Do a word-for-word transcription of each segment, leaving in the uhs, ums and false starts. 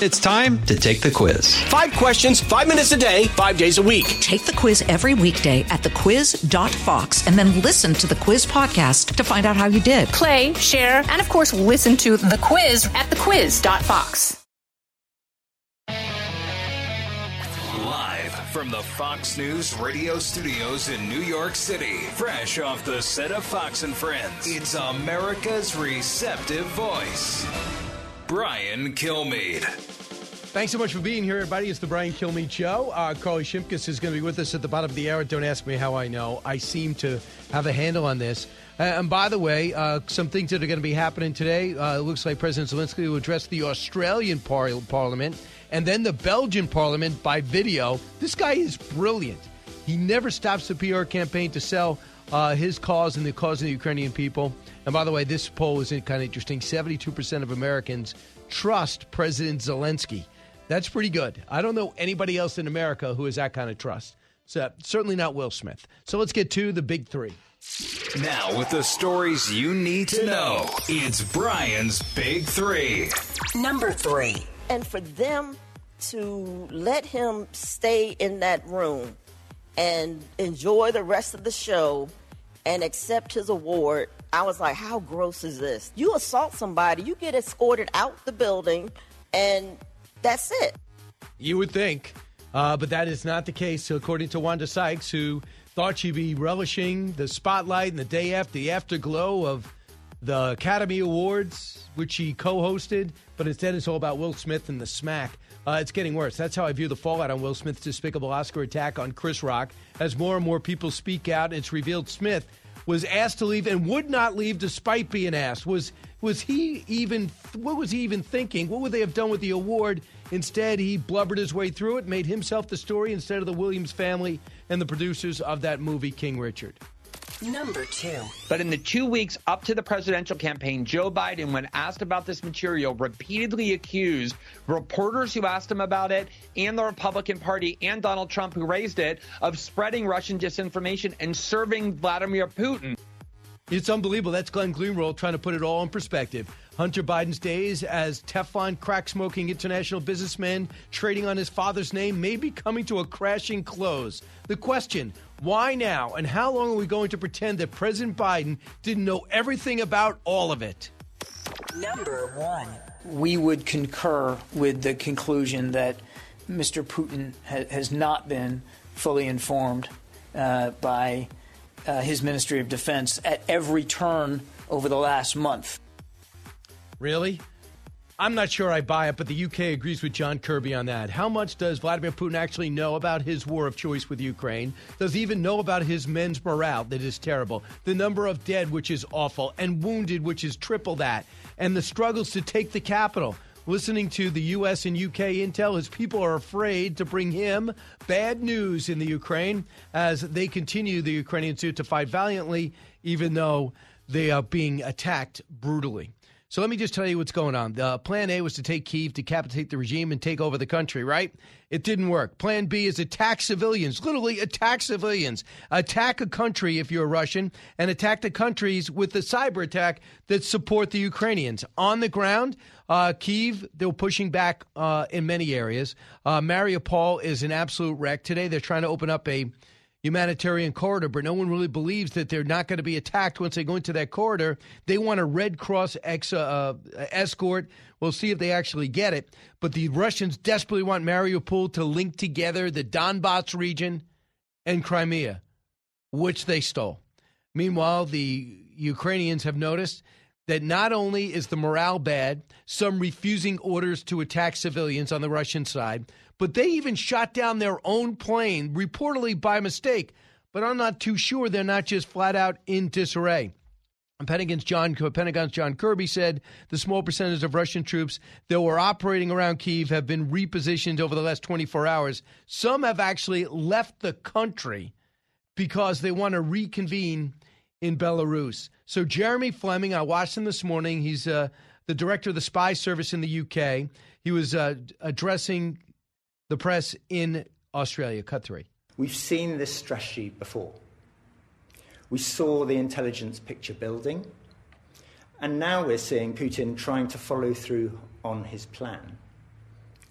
It's time to take the quiz. Five questions, five minutes a day, five days a week. Take the quiz every weekday at the quiz dot fox and then listen to the quiz podcast to find out how you did. Play, share, and of course, listen to the quiz at the quiz dot fox. Live from the Fox News radio studios in New York City, fresh off the set of Fox and Friends, it's America's receptive voice, Brian Kilmeade. Thanks so much for being here, everybody. It's the Brian Kilmeade Show. Uh, Carly Shimkus is going to be with us at the bottom of the hour. Don't ask me how I know. I seem to have a handle on this. Uh, and by the way, uh, some things that are going to be happening today. Uh, it looks like President Zelensky will address the Australian par- Parliament and then the Belgian Parliament by video. This guy is brilliant. He never stops the P R campaign to sell uh, his cause and the cause of the Ukrainian people. And by the way, this poll is kind of interesting. seventy-two percent of Americans trust President Zelensky. That's pretty good. I don't know anybody else in America who has that kind of trust. So certainly not Will Smith. So let's get to the big three. Now with the stories you need to know, it's Brian's Big Three. Number three. And for them to let him stay in that room and enjoy the rest of the show and accept his award, I was like, how gross is this? You assault somebody, you get escorted out the building, and that's it. You would think, uh, but that is not the case, according to Wanda Sykes, who thought she'd be relishing the spotlight and the day after, the afterglow of the Academy Awards, which she co-hosted, but instead it's all about Will Smith and the smack. Uh, it's getting worse. That's how I view the fallout on Will Smith's despicable Oscar attack on Chris Rock. As more and more people speak out, it's revealed Smith was asked to leave and would not leave despite being asked. Was was he even, what was he even thinking? What would they have done with the award? Instead, he blubbered his way through it, made himself the story instead of the Williams family and the producers of that movie, King Richard. Number two. But in the two weeks up to the presidential campaign, Joe Biden, when asked about this material, repeatedly accused reporters who asked him about it and the Republican Party and Donald Trump, who raised it, of spreading Russian disinformation and serving Vladimir Putin. It's unbelievable. That's Glenn Greenwald trying to put it all in perspective. Hunter Biden's days as Teflon crack-smoking international businessman trading on his father's name may be coming to a crashing close. The question, why now, and how long are we going to pretend that President Biden didn't know everything about all of it? Number one. We would concur with the conclusion that Mister Putin ha- has not been fully informed uh, by uh, his Ministry of Defense at every turn over the last month. Really? I'm not sure I buy it, but the U K agrees with John Kirby on that. How much does Vladimir Putin actually know about his war of choice with Ukraine? Does he even know about his men's morale that is terrible? The number of dead, which is awful, and wounded, which is triple that, and the struggles to take the capital. Listening to the U S and U K intel, his people are afraid to bring him bad news in the Ukraine as they continue, the Ukrainians do, to fight valiantly, even though they are being attacked brutally. So let me just tell you what's going on. The plan A was to take Kyiv, decapitate the regime, and take over the country, right? It didn't work. Plan B is attack civilians, literally attack civilians. Attack a country if you're Russian, and attack the countries with the cyber attack that support the Ukrainians. On the ground, uh, Kyiv, they're pushing back uh, in many areas. Uh, Mariupol is an absolute wreck. Today they're trying to open up a humanitarian corridor, but no one really believes that they're not going to be attacked once they go into that corridor. They want a Red Cross ex, uh, escort. We'll see if they actually get it. But the Russians desperately want Mariupol to link together the Donbass region and Crimea, which they stole. Meanwhile, the Ukrainians have noticed that not only is the morale bad, some refusing orders to attack civilians on the Russian side, but they even shot down their own plane, reportedly by mistake. But I'm not too sure they're not just flat out in disarray. Pentagon's John, Pentagon's John Kirby said the small percentage of Russian troops that were operating around Kyiv have been repositioned over the last twenty-four hours. Some have actually left the country because they want to reconvene in Belarus. So Jeremy Fleming, I watched him this morning. He's uh, the director of the spy service in the U K. He was uh, addressing the press in Australia. Cut three. We've seen this strategy before. We saw the intelligence picture building, and now we're seeing Putin trying to follow through on his plan.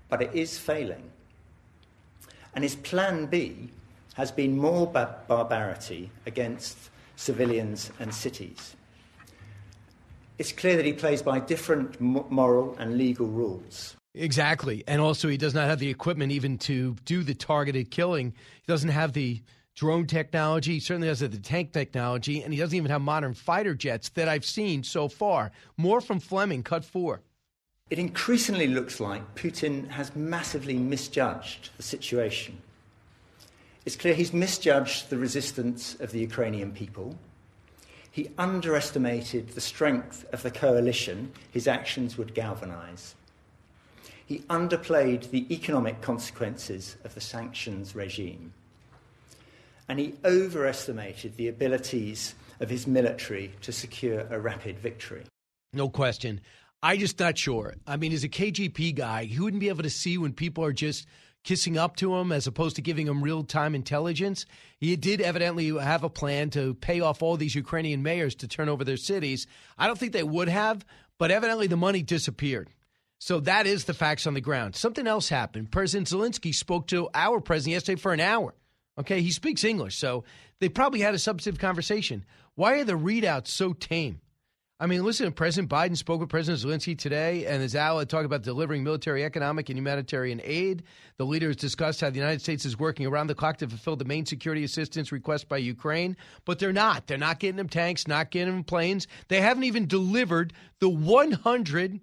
but it is failing. And his plan B has been more bar- barbarity against civilians and cities. It's clear that he plays by different moral and legal rules. Exactly. And also he does not have the equipment even to do the targeted killing. He doesn't have the drone technology. He certainly doesn't have the tank technology. And he doesn't even have modern fighter jets that I've seen so far. More from Fleming, cut four. It increasingly looks like Putin has massively misjudged the situation. It's clear he's misjudged the resistance of the Ukrainian people. He underestimated the strength of the coalition his actions would galvanise. He underplayed the economic consequences of the sanctions regime. And he overestimated the abilities of his military to secure a rapid victory. No question. I'm just not sure. I mean, as a K G B guy, he wouldn't be able to see when people are just kissing up to him as opposed to giving him real-time intelligence. He did evidently have a plan to pay off all these Ukrainian mayors to turn over their cities. I don't think they would have, but evidently the money disappeared. So that is the facts on the ground. Something else happened. President Zelensky spoke to our president yesterday for an hour. Okay, he speaks English, so they probably had a substantive conversation. Why are the readouts so tame? I mean, listen, President Biden spoke with President Zelensky today, and his ally talked about delivering military, economic, and humanitarian aid. The leaders discussed how the United States is working around the clock to fulfill the main security assistance request by Ukraine, but they're not. They're not getting them tanks, not getting them planes. They haven't even delivered the one hundred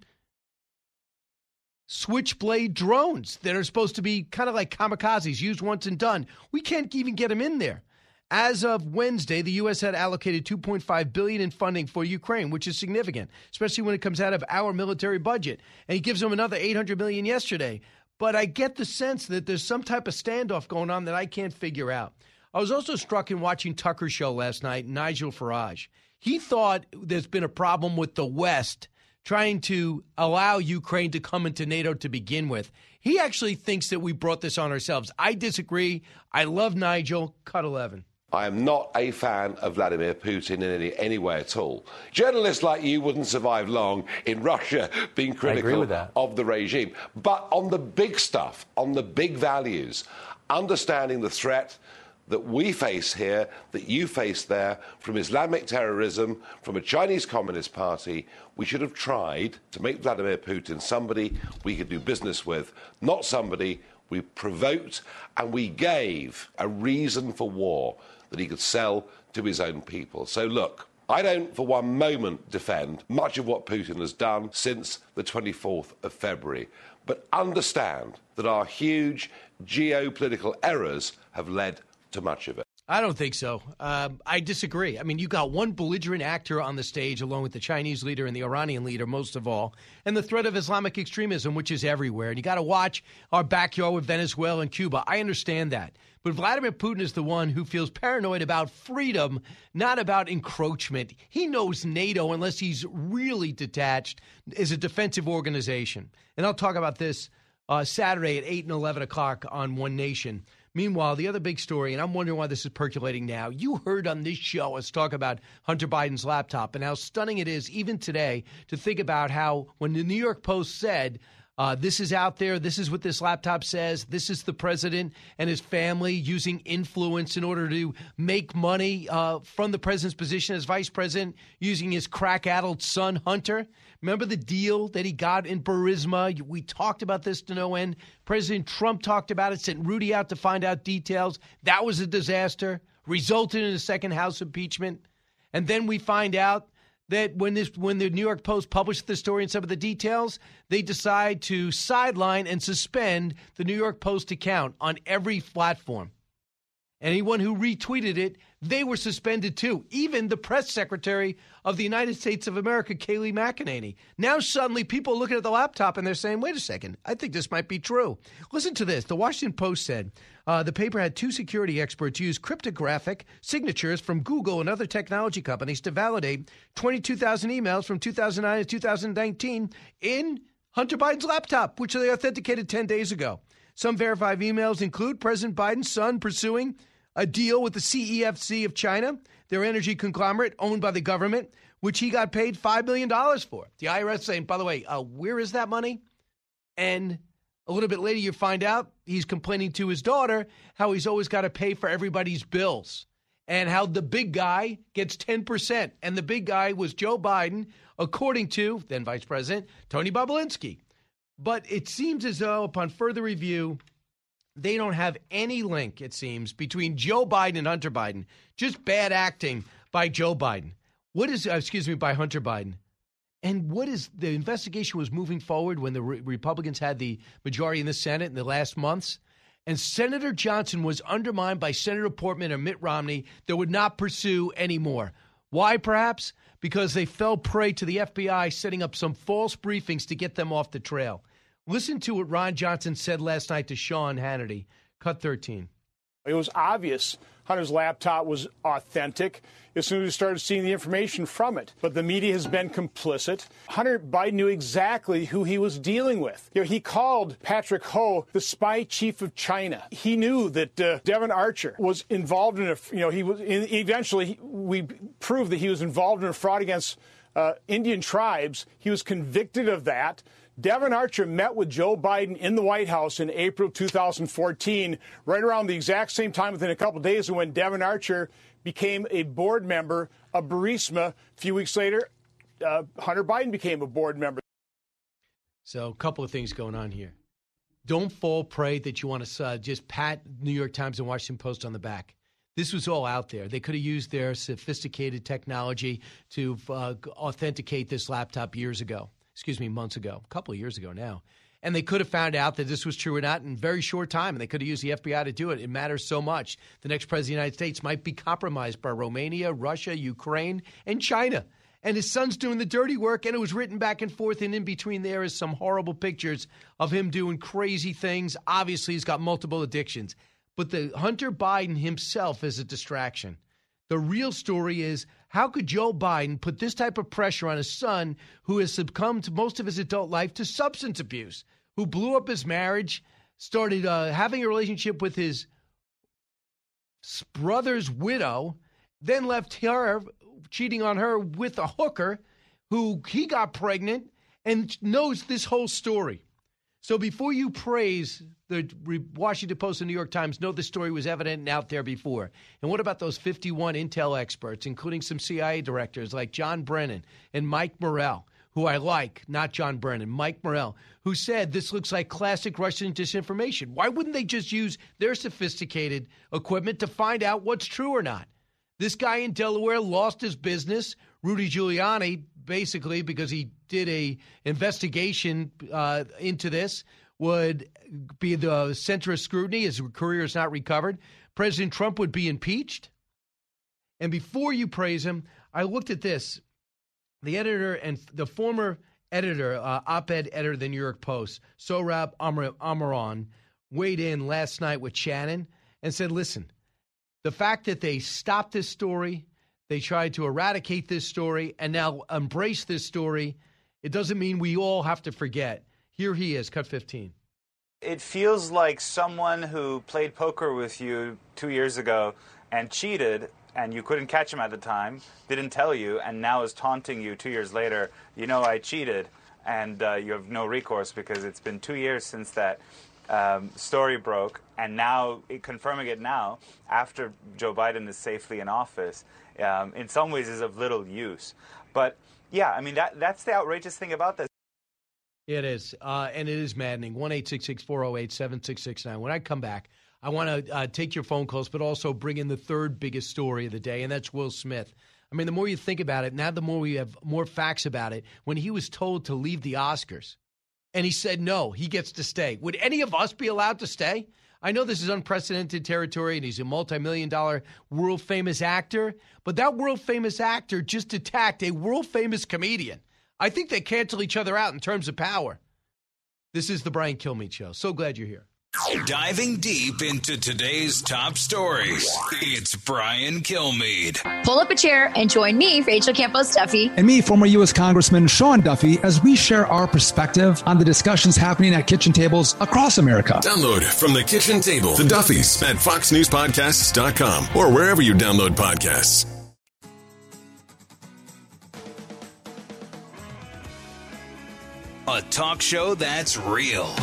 Switchblade drones that are supposed to be kind of like kamikazes, used once and done. We can't even get them in there. As of Wednesday, the U S had allocated two point five billion dollars in funding for Ukraine, which is significant, especially when it comes out of our military budget. And he gives them another eight hundred million dollars yesterday. But I get the sense that there's some type of standoff going on that I can't figure out. I was also struck in watching Tucker's show last night, Nigel Farage. He thought there's been a problem with the West trying to allow Ukraine to come into NATO to begin with. He actually thinks that we brought this on ourselves. I disagree. I love Nigel. Cut eleven. I am not a fan of Vladimir Putin in any, any way at all. Journalists like you wouldn't survive long in Russia being critical of the regime. But on the big stuff, on the big values, understanding the threat that we face here, that you face there, from Islamic terrorism, from a Chinese Communist Party, we should have tried to make Vladimir Putin somebody we could do business with, not somebody we provoked and we gave a reason for war that he could sell to his own people. So look, I don't for one moment defend much of what Putin has done since the twenty-fourth of February, but understand that our huge geopolitical errors have led to much of it. I don't think so. Um, I disagree. I mean, you got one belligerent actor on the stage along with the Chinese leader and the Iranian leader, most of all, and the threat of Islamic extremism, which is everywhere. And you got to watch our backyard with Venezuela and Cuba. I understand that. But Vladimir Putin is the one who feels paranoid about freedom, not about encroachment. He knows NATO, unless he's really detached, is a defensive organization. And I'll talk about this uh, Saturday at eight and eleven o'clock on One Nation. Meanwhile, the other big story, and I'm wondering why this is percolating now, you heard on this show us talk about Hunter Biden's laptop and how stunning it is, even today, to think about how when the New York Post said, uh, this is out there, this is what this laptop says, this is the president and his family using influence in order to make money uh, from the president's position as vice president, using his crack-addled son, Hunter. Remember the deal that he got in Burisma? We talked about this to no end. President Trump talked about it, sent Rudy out to find out details. That was a disaster, resulted in a second House impeachment. And then we find out that when this, when the New York Post published the story and some of the details, they decide to sideline and suspend the New York Post account on every platform. Anyone who retweeted it, they were suspended too. Even the press secretary of the United States of America, Kayleigh McEnany. Now suddenly people are looking at the laptop and they're saying, wait a second, I think this might be true. Listen to this. The Washington Post said uh, the paper had two security experts use cryptographic signatures from Google and other technology companies to validate twenty-two thousand emails from two thousand nine to two thousand nineteen in Hunter Biden's laptop, which they authenticated ten days ago. Some verified emails include President Biden's son pursuing a deal with the C E F C of China, their energy conglomerate owned by the government, which he got paid five million dollars for. The I R S saying, by the way, uh, where is that money? And A little bit later, you find out he's complaining to his daughter how he's always got to pay for everybody's bills and how the big guy gets ten percent. And the big guy was Joe Biden, according to then Vice President Tony Bobulinski. But it seems as though upon further review, they don't have any link, it seems, between Joe Biden and Hunter Biden. Just bad acting by Joe Biden. What is, uh, excuse me, by Hunter Biden. And what is, the investigation was moving forward when the re- Republicans had the majority in the Senate in the last months. And Senator Johnson was undermined by Senator Portman and Mitt Romney that would not pursue anymore. Why, perhaps? Because they fell prey to the F B I setting up some false briefings to get them off the trail. Listen to what Ron Johnson said last night to Sean Hannity. Cut thirteen. It was obvious Hunter's laptop was authentic as soon as we started seeing the information from it. But the media has been complicit. Hunter Biden knew exactly who he was dealing with. You know, he called Patrick Ho the spy chief of China. He knew that uh, Devon Archer was involved in a, you know, he was in, eventually we proved that he was involved in a fraud against uh, Indian tribes. He was convicted of that. Devon Archer met with Joe Biden in the White House in April two thousand fourteen, right around the exact same time within a couple of days when Devon Archer became a board member of Burisma. A few weeks later, uh, Hunter Biden became a board member. So a couple of things going on here. Don't fall prey that you want to uh, just pat New York Times and Washington Post on the back. This was all out there. They could have used their sophisticated technology to uh, authenticate this laptop years ago. Excuse me, months ago, a couple of years ago now. And they could have found out that this was true or not in a very short time, and they could have used the F B I to do it. It matters so much. The next president of the United States might be compromised by Romania, Russia, Ukraine, and China. And his son's doing the dirty work, and it was written back and forth, and in between there is some horrible pictures of him doing crazy things. Obviously, he's got multiple addictions. But the Hunter Biden himself is a distraction. The real story is, how could Joe Biden put this type of pressure on his son who has succumbed most of his adult life to substance abuse, who blew up his marriage, started uh, having a relationship with his brother's widow, then left her cheating on her with a hooker who he got pregnant and knows this whole story. So before you praise the Washington Post and New York Times, know the story was evident and out there before. And what about those fifty-one intel experts, including some C I A directors like John Brennan and Mike Morell, who I like, not John Brennan, Mike Morell, who said this looks like classic Russian disinformation? Why wouldn't they just use their sophisticated equipment to find out what's true or not? This guy in Delaware lost his business, Rudy Giuliani, basically because he did a investigation uh, into this, would be the center of scrutiny. His career is not recovered. President Trump would be impeached. And before you praise him, I looked at this. The editor and the former editor, uh, op-ed editor of the New York Post, Sohrab Ahmarian, weighed in last night with Shannon and said, listen, the fact that they stopped this story, they tried to eradicate this story, and now embrace this story, it doesn't mean we all have to forget. Here he is, cut fifteen. It feels like someone who played poker with you two years ago and cheated, and you couldn't catch him at the time, didn't tell you, and now is taunting you two years later, you know I cheated, and uh, you have no recourse because it's been two years since that um, story broke, and now it, confirming it now, after Joe Biden is safely in office, um, in some ways is of little use. But yeah, I mean, that that's the outrageous thing about this. It is, uh, and it is maddening. one eight six six, four oh eight, seven six six nine. When I come back, I want to uh, take your phone calls, but also bring in the third biggest story of the day, and that's Will Smith. I mean, the more you think about it, now the more we have more facts about it. When he was told to leave the Oscars, and he said no, he gets to stay. Would any of us be allowed to stay? I know this is unprecedented territory, and he's a multi-million dollar world-famous actor, but that world-famous actor just attacked a world-famous comedian. I think they cancel each other out in terms of power. This is the Brian Kilmeade Show. So glad you're here. Diving deep into today's top stories, it's Brian Kilmeade. Pull up a chair and join me, Rachel Campos Duffy. And me, former U S Congressman Sean Duffy, as we share our perspective on the discussions happening at kitchen tables across America. Download From the Kitchen Table, The Duffys, at fox news podcasts dot com or wherever you download podcasts. A talk show that's real.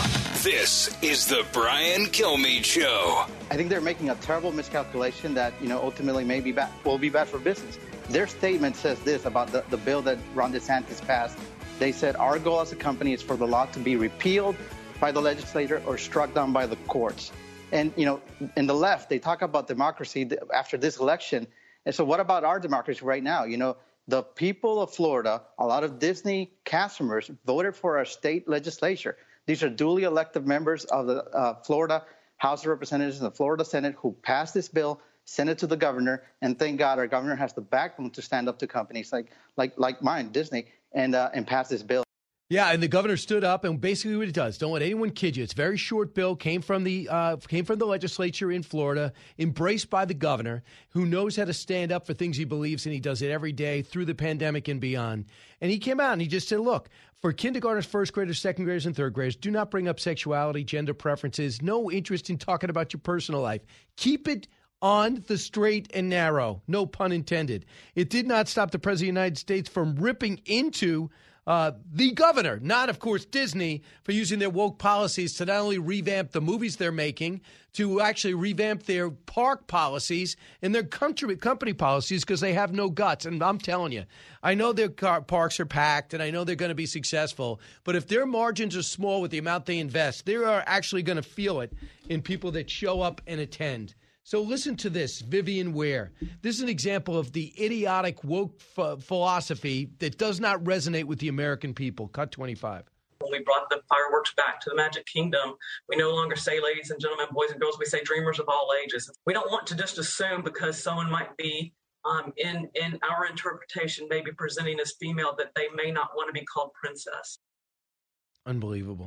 This is the Brian Kilmeade Show. I think they're making a terrible miscalculation that, you know, ultimately may be bad, will be bad for business. Their statement says this about the, the bill that Ron DeSantis passed. They said, our goal as a company is for the law to be repealed by the legislature or struck down by the courts. And, you know, in the left, they talk about democracy after this election. And so what about our democracy right now? You know, the people of Florida, a lot of Disney cast members voted for our state legislature. These are duly elected members of the uh, Florida House of Representatives and the Florida Senate who passed this bill, sent it to the governor, and thank God our governor has the backbone to stand up to companies like like like mine, Disney, and uh, and pass this bill. Yeah, and the governor stood up, and basically what it does, don't let anyone kid you. It's a very short bill, came from the uh, came from the legislature in Florida, embraced by the governor, who knows how to stand up for things he believes in. He does it every day through the pandemic and beyond. And he came out and he just said, look, for kindergartners, first graders, second graders, and third graders, do not bring up sexuality, gender preferences, no interest in talking about your personal life. Keep it on the straight and narrow, no pun intended. It did not stop the President of the United States from ripping into Uh, the governor, not, of course, Disney, for using their woke policies to not only revamp the movies they're making, to actually revamp their park policies and their country, company policies because they have no guts. And I'm telling you, I know their car, parks are packed and I know they're going to be successful, but if their margins are small with the amount they invest, they are actually going to feel it in people that show up and attend. So listen to this, Vivian Ware. This is an example of the idiotic woke f- philosophy that does not resonate with the American people. Cut twenty-five. When we brought the fireworks back to the Magic Kingdom, we no longer say ladies and gentlemen, boys and girls. We say dreamers of all ages. We don't want to just assume because someone might be, um, in, in our interpretation, maybe presenting as female, that they may not want to be called princess. Unbelievable.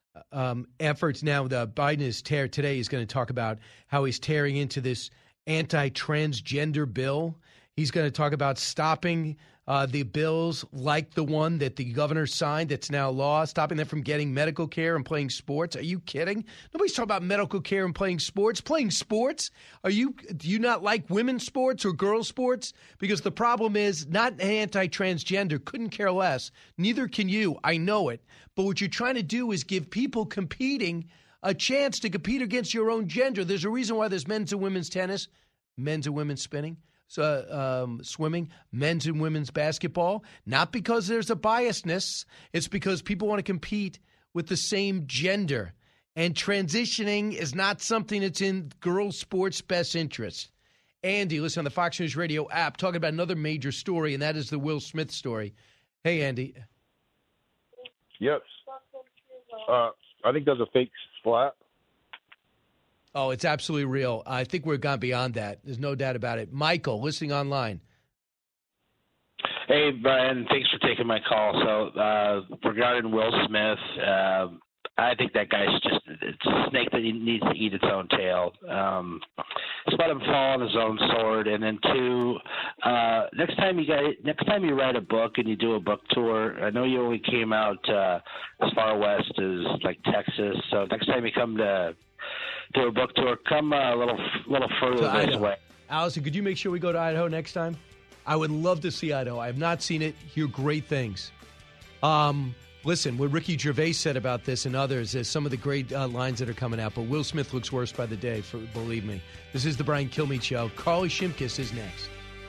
Um, efforts now, the Biden is tear today is going to talk about how he's tearing into this anti-transgender bill. He's going to talk about stopping uh, the bills like the one that the governor signed that's now law, stopping them from getting medical care and playing sports. Are you kidding? Nobody's talking about medical care and playing sports. Playing sports? Are you? Do you not like women's sports or girls' sports? Because the problem is not anti-transgender. Couldn't care less. Neither can you. I know it. But what you're trying to do is give people competing a chance to compete against your own gender. There's a reason why there's men's and women's tennis, men's and women's spinning. So, um, swimming, men's and women's basketball, not because there's a biasness. It's because people want to compete with the same gender. And transitioning is not something that's in girls' sports' best interest. Andy, listen on the Fox News Radio app, talking about another major story, and that is the Will Smith story. Hey, Andy. Yep. Uh, I think that's a fake splat. Oh, it's absolutely real. I think we've gone beyond that. There's no doubt about it. Michael, listening online. Hey, Brian, thanks for taking my call. So uh, regarding Will Smith, uh, I think that guy's just it's a snake that needs to eat its own tail. Um, just let him fall on his own sword. And then two, uh, next time you guys, next time you write a book and you do a book tour, I know you only came out uh, as far west as like Texas. So next time you come to do a book tour, come uh, a little little further this way. Allison, could you make sure we go to Idaho next time? I would love to see Idaho. I have not seen it. Hear great things. Um, listen, what Ricky Gervais said about this and others is some of the great uh, lines that are coming out. But Will Smith looks worse by the day, for, believe me. This is the Brian Kilmeade Show. Carly Shimkus is next.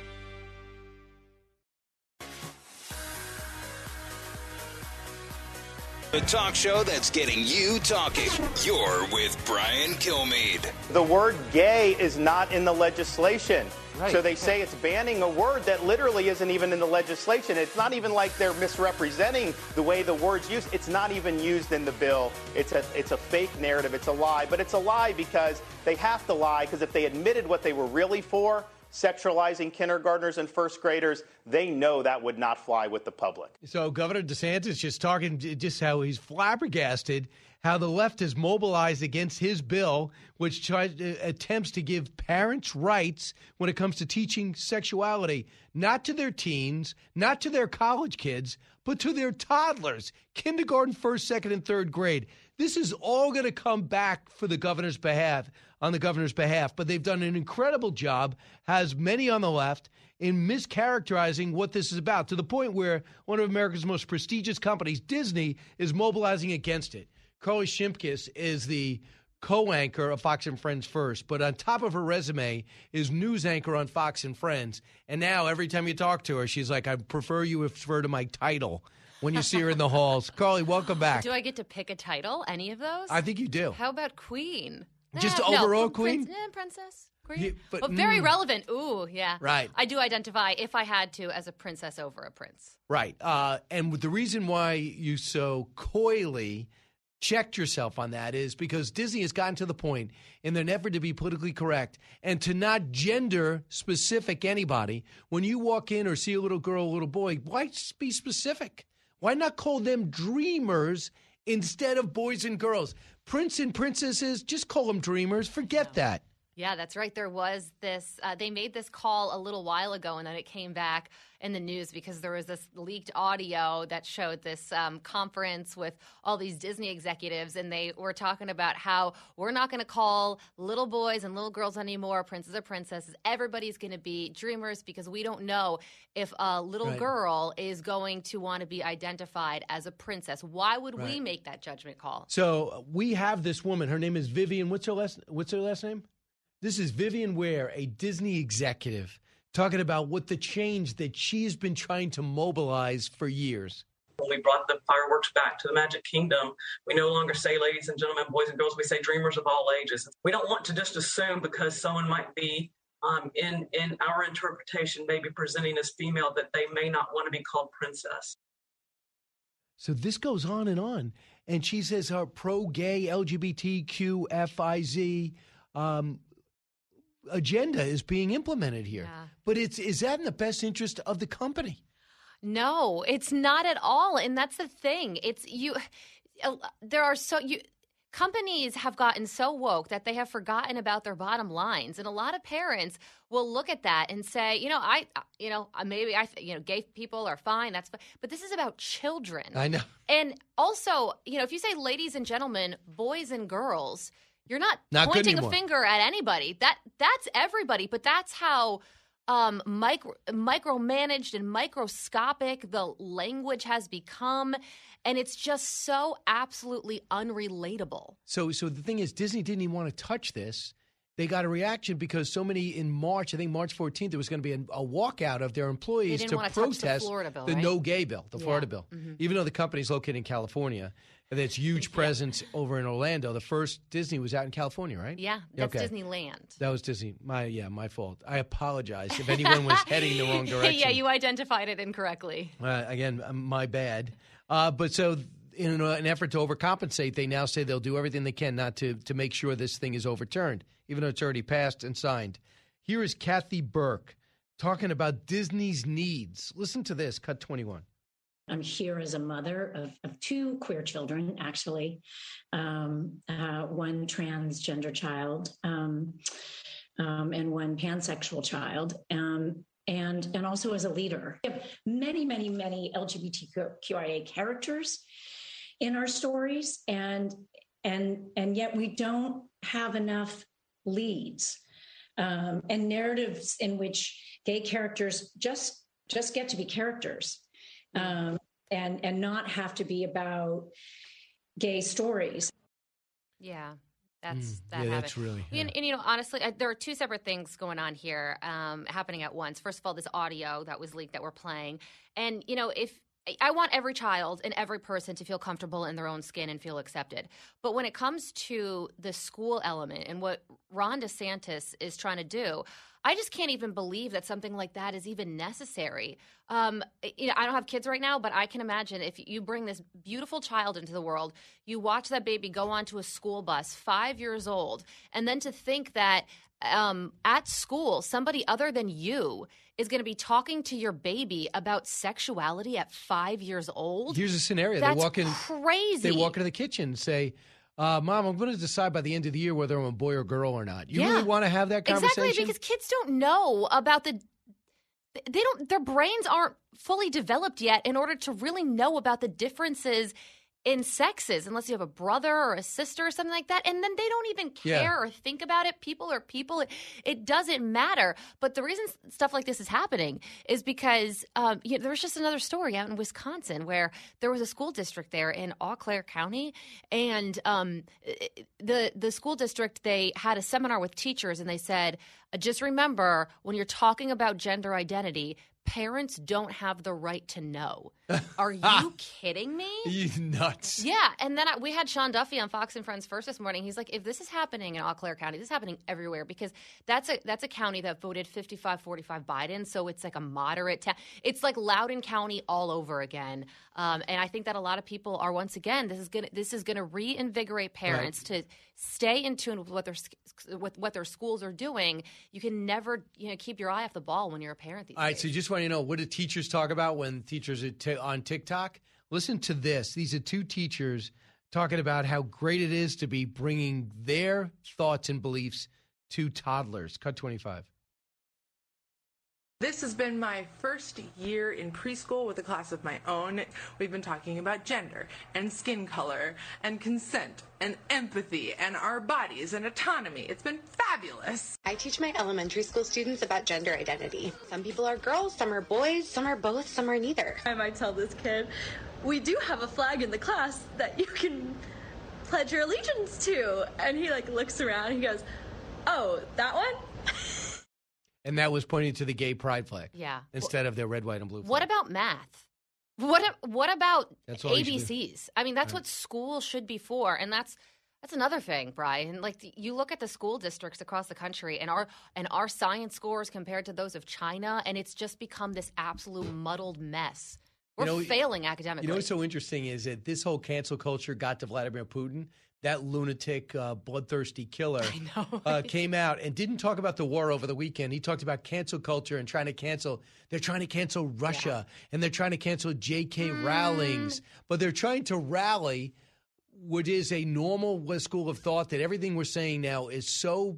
The talk show that's getting you talking. You're with Brian Kilmeade. The word gay is not in the legislation. Right. So they say it's banning a word that literally isn't even in the legislation. It's not even like they're misrepresenting the way the word's used. It's not even used in the bill. It's a it's a fake narrative. It's a lie. But it's a lie because they have to lie, because if they admitted what they were really for, sexualizing kindergartners and first graders, they know that would not fly with the public. So Governor DeSantis just talking just how he's flabbergasted how the left has mobilized against his bill, which tries, uh, attempts to give parents rights when it comes to teaching sexuality, not to their teens, not to their college kids, but to their toddlers, kindergarten, first, second, and third grade. This is all going to come back for the governor's behalf, on the governor's behalf, but they've done an incredible job, has many on the left, in mischaracterizing what this is about, to the point where one of America's most prestigious companies, Disney, is mobilizing against it. Carly Shimkus is the co-anchor of Fox and Friends First, but on top of her resume is news anchor on Fox and Friends. And now every time you talk to her, she's like, I prefer you refer to my title when you see her in the halls. Carly, welcome back. Do I get to pick a title? Any of those? I think you do. How about Queen? Just Eh, overall no, Queen? Prince, eh, princess. Queen. Yeah, but, well, very mm. relevant. Ooh, yeah. Right. I do identify, if I had to, as a princess over a prince. Right. Uh, and the reason why you so coyly checked yourself on that is because Disney has gotten to the point in their effort to be politically correct and to not gender specific anybody. When you walk in or see a little girl, a little boy, why be specific? Why not call them dreamers instead of boys and girls? Prince and princesses, just call them dreamers. Forget that. Yeah, that's right. There was this, uh, they made this call a little while ago, and then it came back in the news because there was this leaked audio that showed this um, conference with all these Disney executives, and they were talking about how we're not going to call little boys and little girls anymore princes or princesses. Everybody's going to be dreamers because we don't know if a little Right. girl is going to want to be identified as a princess. Why would we Right. make that judgment call? So we have this woman. Her name is Vivian. What's her last, what's her last name? This is Vivian Ware, a Disney executive, talking about what the change that she's been trying to mobilize for years. When we brought the fireworks back to the Magic Kingdom, we no longer say ladies and gentlemen, boys and girls, we say dreamers of all ages. We don't want to just assume because someone might be um, in, in our interpretation, maybe presenting as female, that they may not want to be called princess. So this goes on and on. And she says her pro-gay, L G B T Q, F I Z um, agenda is being implemented here. Yeah. But it's is that in the best interest of the company? No, it's not at all. And that's the thing. It's you. There are so you. Companies have gotten so woke that they have forgotten about their bottom lines, and a lot of parents will look at that and say, you know, I, you know, maybe I, you know, gay people are fine. That's fine. But this is about children. I know. And also, you know, if you say ladies and gentlemen, boys and girls, you're not, Not good pointing a anymore. finger at anybody. That that's everybody. But that's how um, micro micromanaged and microscopic the language has become. And it's just so absolutely unrelatable. So, so the thing is, Disney didn't even want to touch this. They got a reaction because so many in March, I think March fourteenth, there was going to be a, a walkout of their employees didn't to want to touch the protest Florida bill, the right? no gay bill, the Yeah. Florida bill. Mhm. Even though the company's located in California, and its huge presence over in Orlando, the first Disney was out in California, right? Yeah, that's Okay. Disneyland. That was Disney. My yeah, my fault. I apologize if anyone was heading the wrong direction. Yeah, you identified it incorrectly. Uh, again, um, my bad. Uh, but so, in an, an effort to overcompensate, they now say they'll do everything they can not to to make sure this thing is overturned, even though it's already passed and signed. Here is Kathy Burke talking about Disney's needs. Listen to this, cut twenty-one. I'm here as a mother of, of two queer children, actually, um, uh, one transgender child um, um, and one pansexual child. Um, And, and also as a leader. We have many, many, many L G B T Q I A characters in our stories, and and and yet we don't have enough leads um, and narratives in which gay characters just just get to be characters um, and and not have to be about gay stories. Yeah. That's Mm, that yeah, habit. that's really- And, and, you know, honestly, I, there are two separate things going on here, um, happening at once. First of all, this audio that was leaked that we're playing, and you know, if I want every child and every person to feel comfortable in their own skin and feel accepted, but when it comes to the school element and what Ron DeSantis is trying to do, I just can't even believe that something like that is even necessary. Um, you know, I don't have kids right now, but I can imagine if you bring this beautiful child into the world, you watch that baby go onto a school bus, five years old, and then to think that um, at school, somebody other than you is going to be talking to your baby about sexuality at five years old. Here's a scenario. That's they walk in, crazy. They walk into the kitchen and say, uh, Mom, I'm going to decide by the end of the year whether I'm a boy or girl or not. You Yeah. really want to have that conversation? Exactly, because kids don't know about the they don't their brains aren't fully developed yet in order to really know about the differences in sexes unless you have a brother or a sister or something like that. And then they don't even care Yeah. or think about it. People are people. It, it doesn't matter. But the reason stuff like this is happening is because um, you know, there was just another story out in Wisconsin where there was a school district there in Eau Claire County. And um, the, the school district, they had a seminar with teachers and they said, just remember when you're talking about gender identity, parents don't have the right to know. Are you kidding me? You nuts. Yeah, and then I, we had Sean Duffy on Fox and Friends First this morning. He's like, if this is happening in Eau Claire County, this is happening everywhere because that's a that's a county that voted fifty-five forty-five Biden, so it's like a moderate town. It's like Loudoun County all over again. Um, and I think that a lot of people are, once again, this is gonna this is gonna reinvigorate parents right. to stay in tune with what their with what their schools are doing. You can never you know keep your eye off the ball when you're a parent these All right, days. so you just want to know, what do teachers talk about when teachers are t- on TikTok? Listen to this. These are two teachers talking about how great it is to be bringing their thoughts and beliefs to toddlers. Cut twenty-five. This has been my first year in preschool with a class of my own. We've been talking about gender and skin color and consent and empathy and our bodies and autonomy. It's been fabulous. I teach my elementary school students about gender identity. Some people are girls, some are boys, some are both, some are neither. I might tell this kid, we do have a flag in the class that you can pledge your allegiance to. And he like looks around and he goes, oh, that one? And that was pointing to the gay pride flag. Yeah. Instead of their red, white, and blue flag. What about math? What what about That's all you A should B do. Cs? I mean, that's Right. what school should be for, and that's that's another thing, Brian. Like the, you look at the school districts across the country, and our and our science scores compared to those of China, and it's just become this absolute muddled mess. We're You know, failing academically. You know what's so interesting is that this whole cancel culture got to Vladimir Putin. That lunatic, uh, bloodthirsty killer know, uh, came out and didn't talk about the war over the weekend. He talked about cancel culture and trying to cancel. They're trying to cancel Russia, yeah. and they're trying to cancel J K Mm. Rowling's. But they're trying to rally what is a normal school of thought that everything we're saying now is so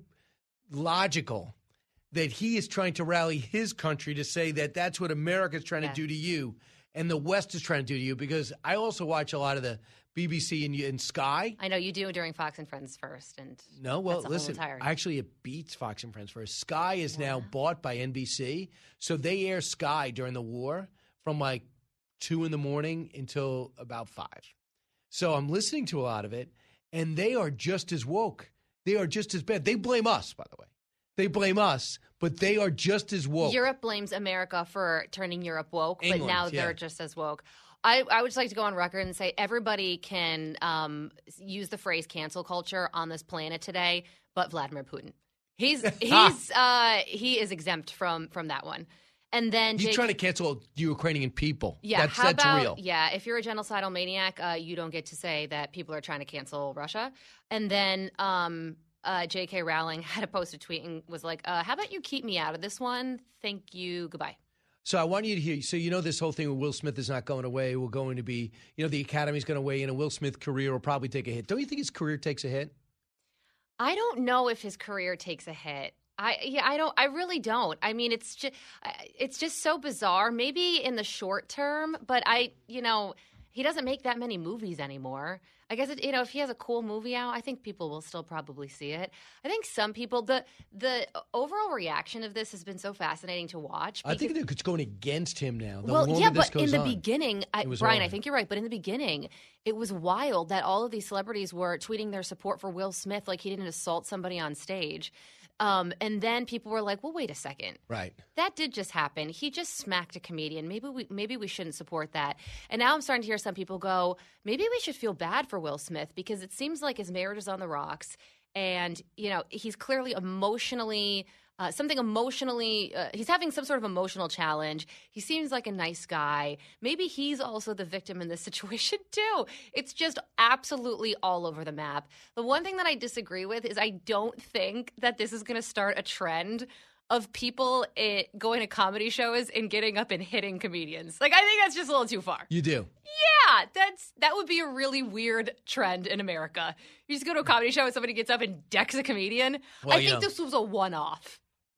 logical that he is trying to rally his country to say that that's what America's trying yeah. to do to you and the West is trying to do to you. Because I also watch a lot of the B B C and, and Sky. I know you do during Fox and Friends First, and no, well, that's a listen. whole entire... Actually, it beats Fox and Friends First. Sky is wow. now bought by N B C, so they air Sky during the war from like two in the morning until about five. So I'm listening to a lot of it, and they are just as woke. They are just as bad. They blame us, by the way. They blame us, but they are just as woke. Europe blames America for turning Europe woke, England, but now yeah. they're just as woke. I, I would just like to go on record and say everybody can um, use the phrase cancel culture on this planet today, but Vladimir Putin. He's he's uh, he is exempt from from that one. And then he's Jake, trying to cancel the Ukrainian people. Yeah, that's, how that's about, real. Yeah, if you're a genocidal maniac, uh, you don't get to say that people are trying to cancel Russia. And then um, uh, J K Rowling had a posted tweet and was like, uh, "How about you keep me out of this one? Thank you, goodbye." So I want you to hear, so you know this whole thing with Will Smith is not going away. We're going to be, you know, the Academy's going to weigh in, and Will Smith's career will probably take a hit. Don't you think his career takes a hit? I don't know if his career takes a hit. I yeah, I don't. I really don't. I mean, it's just it's just so bizarre. Maybe in the short term, but I, you know, he doesn't make that many movies anymore. I guess it, you know, if he has a cool movie out, I think people will still probably see it. I think some people, the the overall reaction of this has been so fascinating to watch. I think it's going against him now. The well, yeah, this but in the on, beginning, I, Brian, hard. I think you're right. But in the beginning, it was wild that all of these celebrities were tweeting their support for Will Smith, like he didn't assault somebody on stage. Um, and then people were like, well, wait a second. Right. That did just happen. He just smacked a comedian. Maybe we maybe we shouldn't support that. And now I'm starting to hear some people go, maybe we should feel bad for Will Smith because it seems like his marriage is on the rocks. And, you know, he's clearly emotionally uh, something emotionally uh, he's having some sort of emotional challenge. He seems like a nice guy. Maybe he's also the victim in this situation, too. It's just absolutely all over the map. The one thing that I disagree with is I don't think that this is going to start a trend of people it, going to comedy shows and getting up and hitting comedians. Like, I think that's just a little too far. You do? Yeah, that's that would be a really weird trend in America. You just go to a comedy show and somebody gets up and decks a comedian. Well, I think know. this was a one-off.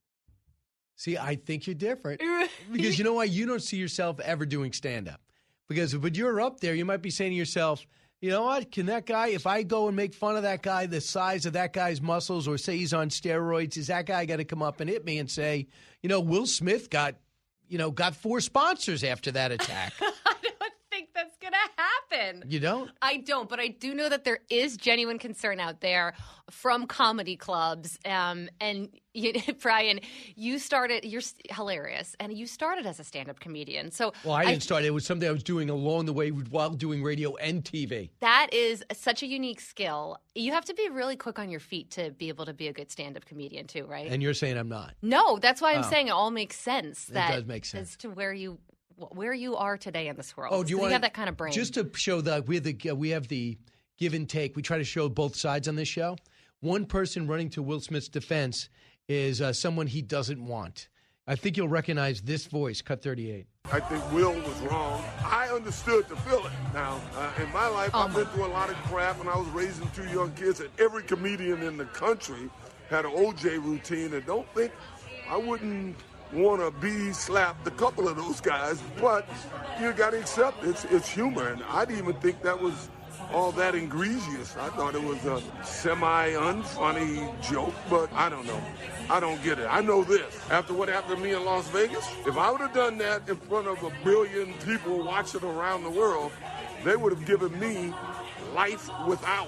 See, I think you're different. Because you know why? You don't see yourself ever doing stand-up. Because when you're up there, you might be saying to yourself, You know what? Can that guy, if I go and make fun of that guy, the size of that guy's muscles, or say he's on steroids, is that guy got to come up and hit me and say, you know, Will Smith got, you know, got four sponsors after that attack? I don't think that's going to happen. You don't? I don't, but I do know that there is genuine concern out there from comedy clubs. Um, and you, Brian, you started, you're hilarious, and you started as a stand-up comedian. So Well, I didn't I, start. It was something I was doing along the way while doing radio and T V. That is such a unique skill. You have to be really quick on your feet to be able to be a good stand-up comedian too, right? And you're saying I'm not. No, that's why I'm Oh. saying it all makes sense. That it does make sense. As to where you where you are today in this world. Oh, do you so want you have that kind of brain? Just to show that we have the we have the give and take. We try to show both sides on this show. One person running to Will Smith's defense is uh, someone he doesn't want. I think you'll recognize this voice. Cut thirty-eight. I think Will was wrong. I understood the feeling. Now, uh, in my life, Oh I've been through a lot of crap, and I was raising two young kids, and every comedian in the country had an O J routine, and don't think I wouldn't want to be slapped a couple of those guys, but you got to accept it's, it's humor, and I didn't even think that was all that egregious. I thought it was a semi-unfunny joke, but I don't know. I don't get it. I know this. After what happened to me in Las Vegas, if I would have done that in front of a billion people watching around the world, they would have given me life without.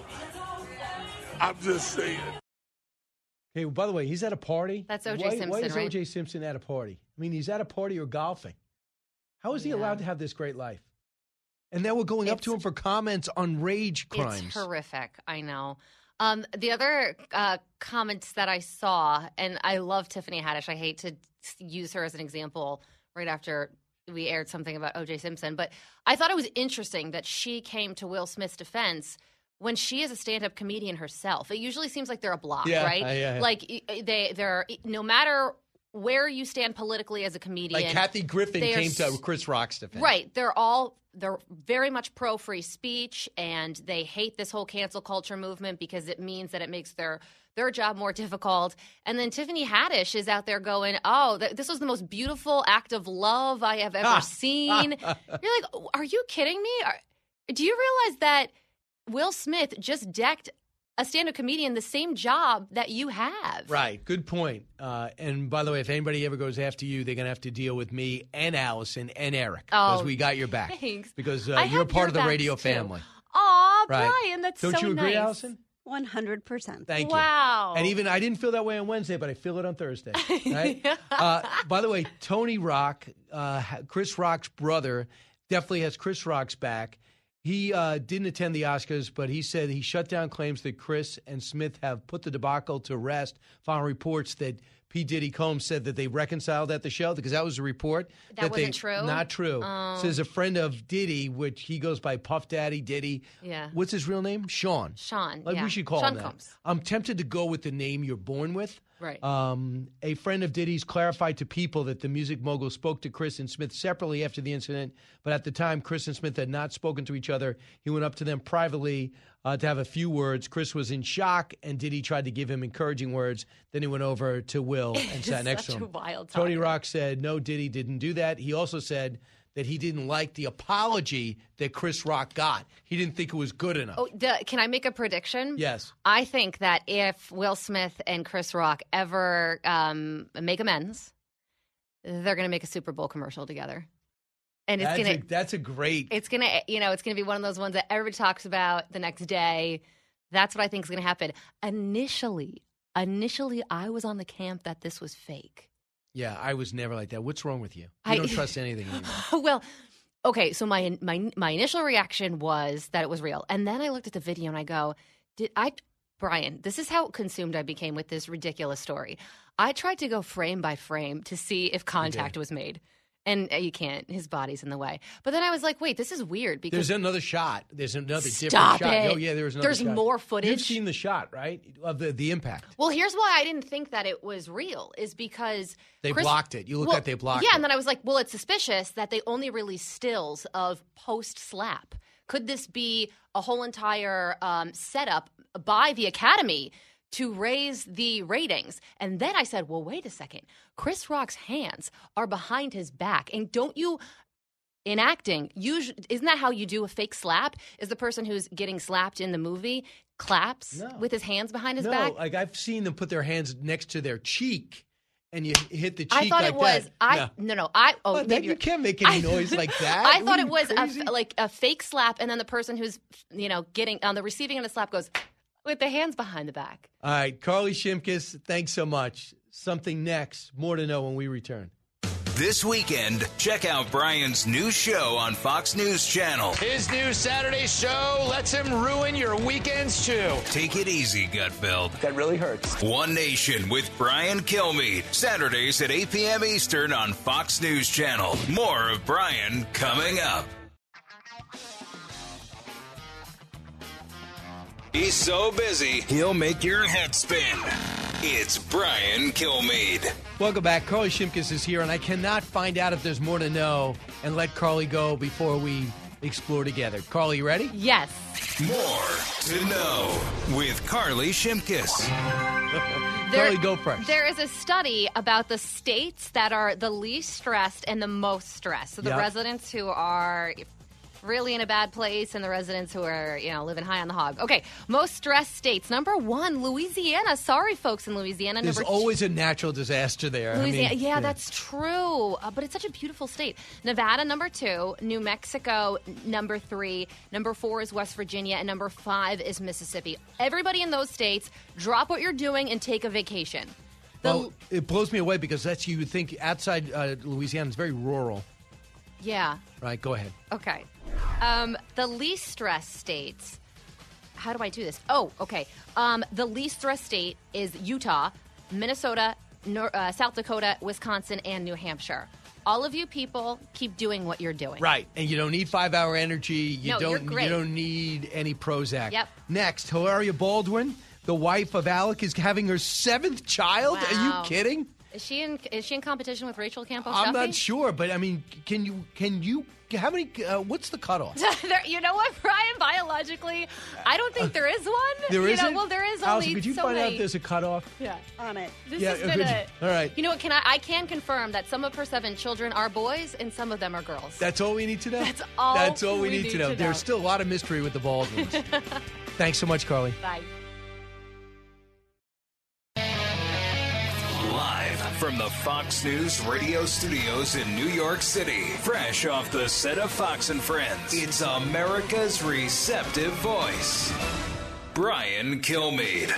I'm just saying. Hey, well, by the way, he's at a party. That's O J why, Simpson, Why is right? O J Simpson at a party? I mean, he's at a party or golfing. How is he Yeah. allowed to have this great life? And now we're going up to him for comments on rage crimes. It's horrific. I know. Um, the other uh, comments that I saw, and I love Tiffany Haddish. I hate to use her as an example right after we aired something about O J Simpson, but I thought it was interesting that she came to Will Smith's defense when she is a stand-up comedian herself. It usually seems like they're a block, Yeah, right? uh, yeah, yeah. Like they, they're no matter where you stand politically as a comedian. Like Kathy Griffin they are came to s- Chris Rock's defense. Right. They're all they're very much pro free speech, and they hate this whole cancel culture movement because it means that it makes their their job more difficult. And then Tiffany Haddish is out there going, "Oh, th- this was the most beautiful act of love I have ever seen." You're like, "Are you kidding me? Are, do you realize that Will Smith just decked a stand-up comedian the same job that you have?" Right. Good point. Uh, and by the way, if anybody ever goes after you, they're going to have to deal with me and Allison and Eric because Oh, we got your back. thanks. Because uh, I you're have part your of the backs, radio too. family. Aw, Right. Brian, that's Don't so you agree, nice. Allison? one hundred percent. Thank you. Wow. And even I didn't feel that way on Wednesday, but I feel it on Thursday. Right? uh, by the way, Tony Rock, uh, Chris Rock's brother, definitely has Chris Rock's back. He uh, didn't attend the Oscars, but he said he shut down claims that Chris and Smith have put the debacle to rest following reports that P. Diddy Combs said that they reconciled at the show, because that was a report. That they, wasn't true? Not true. Oh. Says a friend of Diddy, which he goes by Puff Daddy Diddy. Yeah. What's his real name? Sean. Sean, Like yeah. we should call Sean him that. Combs. I'm tempted to go with the name you're born with. Right. Um, a friend of Diddy's clarified to People that the music mogul spoke to Chris and Smith separately after the incident, but at the time, Chris and Smith had not spoken to each other. He went up to them privately uh, to have a few words. Chris was in shock, and Diddy tried to give him encouraging words. Then he went over to Will and sat next to Such him. a wild Tony talker. Rock said, no, Diddy didn't do that. He also said that he didn't like the apology that Chris Rock got. He didn't think it was good enough. Oh, the, can I make a prediction? Yes. I think that if Will Smith and Chris Rock ever um, make amends, they're going to make a Super Bowl commercial together. And it's that's, going a, to that's a great. it's going to you know, it's going to be one of those ones that everybody talks about the next day. That's what I think is going to happen. Initially, initially I was on the camp that this was fake. Yeah, I was never like that. What's wrong with you? You I- don't trust anything anymore. Well, okay, so my my my initial reaction was that it was real. And then I looked at the video and I go, "Did I Brian, this is how consumed I became with this ridiculous story. I tried to go frame by frame to see if contact was made. And uh, you can't. His body's in the way. But then I was like, wait, this is weird because There's another shot. There's another different Stop shot. it. Oh, yeah, there's another There's shot. more footage? You've seen the shot, right? Of the, the impact. Well, here's why I didn't think that it was real is because They Chris- blocked it. You look well, at they blocked yeah, it. and then I was like, well, it's suspicious that they only release stills of post slap. Could this be a whole entire um, setup by the Academy to raise the ratings? And then I said, well, wait a second. Chris Rock's hands are behind his back. And don't you in acting. Usually, isn't that how you do a fake slap? Is the person who's getting slapped in the movie claps No. with his hands behind his no, back? like I've seen them put their hands next to their cheek, and you hit the cheek I thought like it was. that. I no. no no. I oh Well, then maybe you you're- can't make any I- noise like that. I What thought are it you, was a, crazy? like a fake slap, and then the person who's you know getting on the receiving end of the slap goes with the hands behind the back. All right, Carly Shimkus, thanks so much. Something next. More to know when we return. This weekend, check out Brian's new show on Fox News Channel. His new Saturday show lets him ruin your weekends too. Take it easy, Gutfeld. That really hurts. One Nation with Brian Kilmeade. Saturdays at eight p.m. Eastern on Fox News Channel. More of Brian coming up. He's so busy, he'll make your head spin. It's Brian Kilmeade. Welcome back. Carly Shimkus is here, and I cannot find out if there's more to know and let Carly go before we explore together. Carly, you ready? Yes. More to know with Carly Shimkus. Carly, go first. There is a study about the states that are the least stressed and the most stressed. So the Yep. residents who are really in a bad place and the residents who are, you know, living high on the hog. Okay, most stressed states. Number one, Louisiana. Sorry, folks in Louisiana. There's Number always a natural disaster there. I Louisiana, mean, yeah, that's true. Uh, but it's such a beautiful state. Nevada, number two. New Mexico, number three. Number four is West Virginia. And number five is Mississippi. Everybody in those states, drop what you're doing and take a vacation. The, Well, it blows me away because that's you would think outside uh, Louisiana is very rural. yeah. Right, go ahead. Okay. Um, the least stressed states. How do I do this? Oh, okay. Um, the least stressed state is Utah, Minnesota, Nor- uh, South Dakota, Wisconsin, and New Hampshire. All of you people keep doing what you're doing. Right, and you don't need five-hour energy. You No, don't. you're great. You don't need any Prozac. Yep. Next, Hilaria Baldwin, the wife of Alec, is having her seventh child. Are Wow. you kidding? Is she in? Is she in competition with Rachel Campos? I'm Duffy? not sure, but I mean, can you? Can you? How many? Uh, what's the cutoff? There, you know what, Brian? Biologically, I don't think there is one. There you isn't. know, well, there is Allison, only could you so find many. out if there's a cutoff? Yeah, on it. This Yeah, has been could you- a. all right. You know what? Can I? I can confirm that some of her seven children are boys and some of them are girls. That's all we need to know. That's all That's all we, we need, need to know. to know. There's still a lot of mystery with the Baldwins. Thanks so much, Carly. Bye. Live from the Fox News radio studios in New York City, fresh off the set of Fox and Friends, it's America's receptive voice, Brian Kilmeade.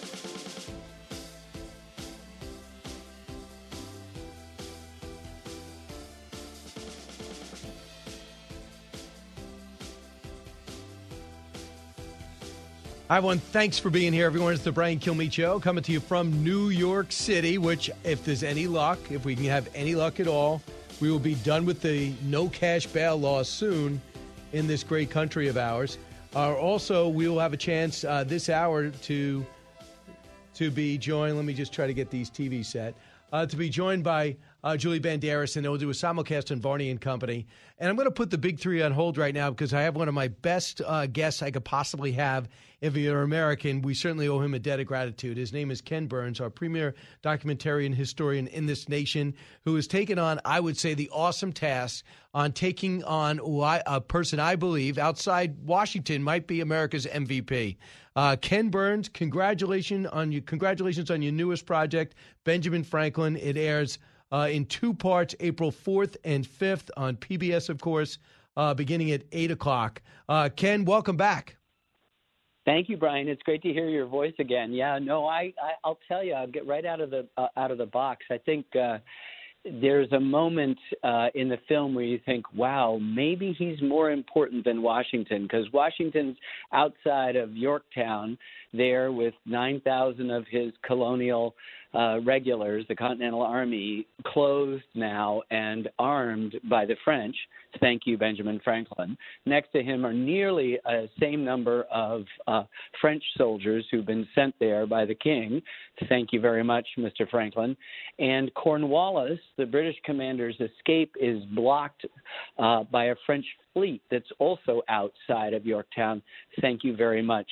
Hi, everyone. Thanks for being here, everyone. It's the Brian Kilmeade Show coming to you from New York City, which, if there's any luck, if we can have any luck at all, we will be done with the no cash bail law soon in this great country of ours. Uh, also, we will have a chance uh, this hour to to be joined. Let me just try to get these T V set. Uh, to be joined by uh, Julie Banderas, and they'll do a simulcast on Varney and Company. And I'm going to put the big three on hold right now because I have one of my best uh, guests I could possibly have. If you're American, we certainly owe him a debt of gratitude. His name is Ken Burns, our premier documentarian historian in this nation, who has taken on, I would say, the awesome task on taking on why- a person I believe outside Washington might be America's M V P. Uh, Ken Burns, congratulations on you. Congratulations on your newest project, Benjamin Franklin. It airs uh, in two parts, April fourth and fifth on P B S, of course, uh, beginning at eight o'clock. Uh, Ken, welcome back. Thank you, Brian. It's great to hear your voice again. Yeah, no, I, I I'll tell you, I'll get right out of the uh, out of the box. I think uh, there's a moment uh, in the film where you think, wow, maybe he's more important than Washington, because Washington's outside of Yorktown there with nine thousand of his colonial uh, regulars, the Continental Army, closed now and armed by the French. Thank you, Benjamin Franklin. Next to him are nearly a same number of uh, French soldiers who've been sent there by the king. Thank you very much, Mister Franklin. And Cornwallis, the British commander's escape, is blocked uh, by a French fleet that's also outside of Yorktown. Thank you very much,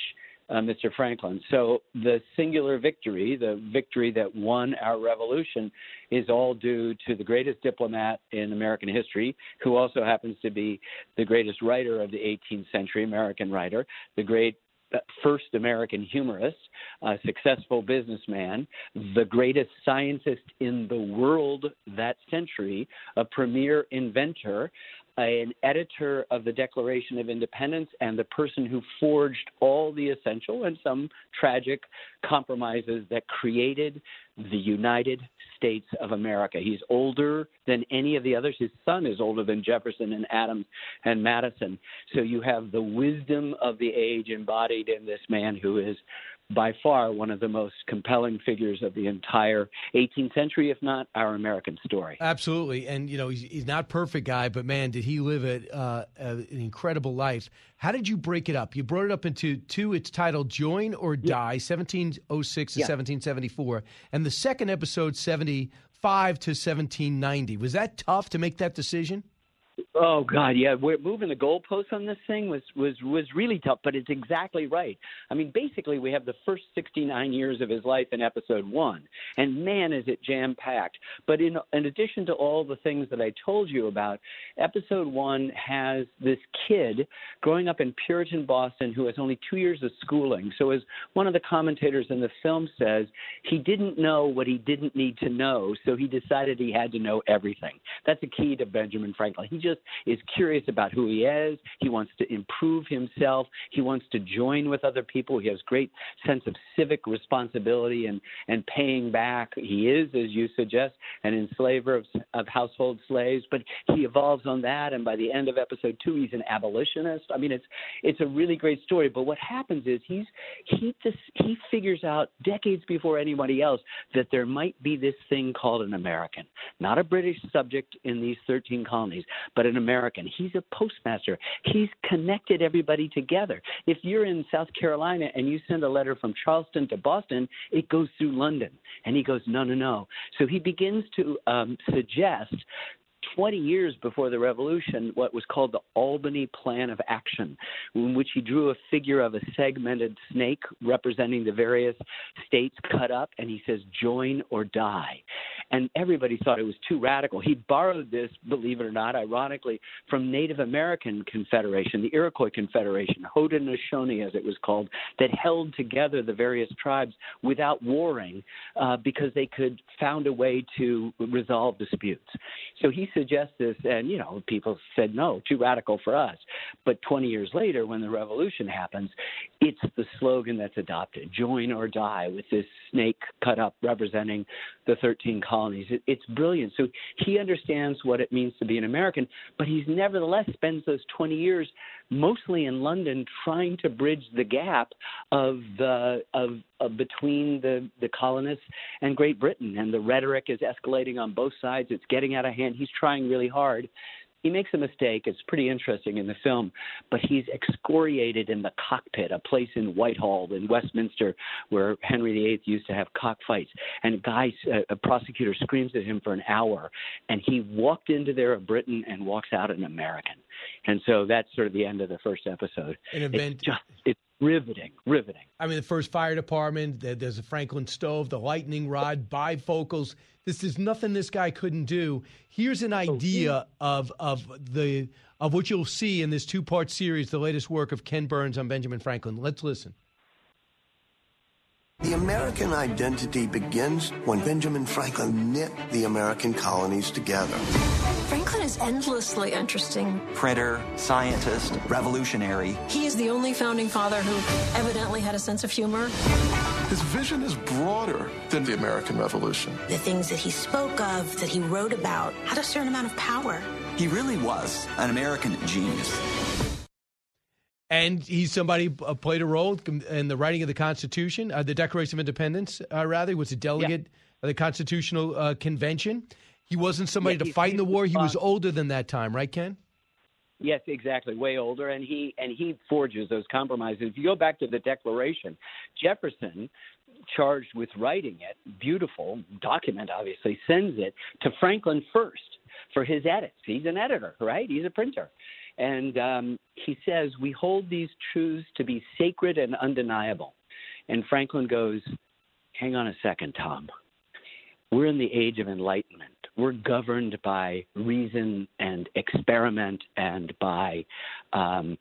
uh, Mister Franklin. So the singular victory, the victory that won our revolution, is all due to the greatest diplomat in American history, who also happens to be the greatest writer of the eighteenth century, American writer, the great first American humorist, a successful businessman, the greatest scientist in the world that century, a premier inventor, an editor of the Declaration of Independence, and the person who forged all the essential and some tragic compromises that created the United States of America. He's older than any of the others. His son is older than Jefferson and Adams and Madison. So you have the wisdom of the age embodied in this man who is by far one of the most compelling figures of the entire eighteenth century, if not our American story. Absolutely. And, you know, he's, he's not perfect guy, but, man, did he live a, uh, an incredible life. How did you break it up? You brought it up into two. It's titled Join or Die, yeah. seventeen oh six to yeah. seventeen seventy-four. And the second episode, seventy-five to seventeen ninety. Was that tough to make that decision? Oh, God, yeah. We're moving the goalposts on this thing was, was, was really tough, but it's exactly right. I mean, basically, we have the first sixty-nine years of his life in episode one, and man, is it jam-packed. But in, in addition to all the things that I told you about, episode one has this kid growing up in Puritan Boston who has only two years of schooling. So as one of the commentators in the film says, he didn't know what he didn't need to know, so he decided he had to know everything. That's a key to Benjamin Franklin. He just is curious about who he is. He wants to improve himself. He wants to join with other people. He has great sense of civic responsibility and, and paying back. He is, as you suggest, an enslaver of, of household slaves, but he evolves on that, and by the end of episode two, he's an abolitionist. I mean, it's it's a really great story, but what happens is he's he just, he figures out decades before anybody else that there might be this thing called an American, not a British subject in these thirteen colonies, but an American. He's a postmaster. He's connected everybody together. If you're in South Carolina and you send a letter from Charleston to Boston, it goes through London. And he goes, no, no, no. So he begins to um, suggest twenty years before the revolution, what was called the Albany Plan of Action, in which he drew a figure of a segmented snake representing the various states cut up, and he says, join or die. And everybody thought it was too radical. He borrowed this, believe it or not, ironically, from Native American Confederation, the Iroquois Confederation, Haudenosaunee as it was called, that held together the various tribes without warring uh, because they could found a way to resolve disputes. So he suggests this, and, you know, people said, no, too radical for us. But twenty years later, when the revolution happens, it's the slogan that's adopted, join or die, with this snake cut up representing the thirteen colonies. It, it's brilliant. So he understands what it means to be an American, but he's nevertheless spends those twenty years mostly in London trying to bridge the gap of the of, of between the, the colonists and Great Britain. And the rhetoric is escalating on both sides. It's getting out of hand. He's trying really hard. He makes a mistake. It's pretty interesting in the film, but he's excoriated in the cockpit, a place in Whitehall in Westminster where Henry the Eighth used to have cockfights. And a guy, a prosecutor, screams at him for an hour, and he walked into there a Briton and walks out an American. And so that's sort of the end of the first episode. An event. It's just, it's riveting, riveting. I mean, the first fire department, there's a Franklin stove, the lightning rod, bifocals. This is nothing this guy couldn't do. Here's an idea of of the of what you'll see in this two-part series, the latest work of Ken Burns on Benjamin Franklin. Let's listen. The American identity begins when Benjamin Franklin knit the American colonies together. Franklin is endlessly interesting. Printer, scientist, revolutionary. He is the only founding father who evidently had a sense of humor. His vision is broader than the American Revolution. The things that he spoke of, that he wrote about, had a certain amount of power. He really was an American genius. And he's somebody uh, played a role in the writing of the Constitution, uh, the Declaration of Independence, uh, rather. He was a delegate yeah. of the Constitutional uh, Convention. He wasn't somebody yeah, to fight in the war. He was older than that time, right, Ken? Yes, exactly. Way older, and he and he forges those compromises. If you go back to the Declaration, Jefferson, charged with writing it, beautiful document, obviously, sends it to Franklin first for his edits. He's an editor, right? He's a printer. And um, he says, we hold these truths to be sacred and undeniable. And Franklin goes, hang on a second, Tom. We're in the age of enlightenment. We're governed by reason and experiment and by um,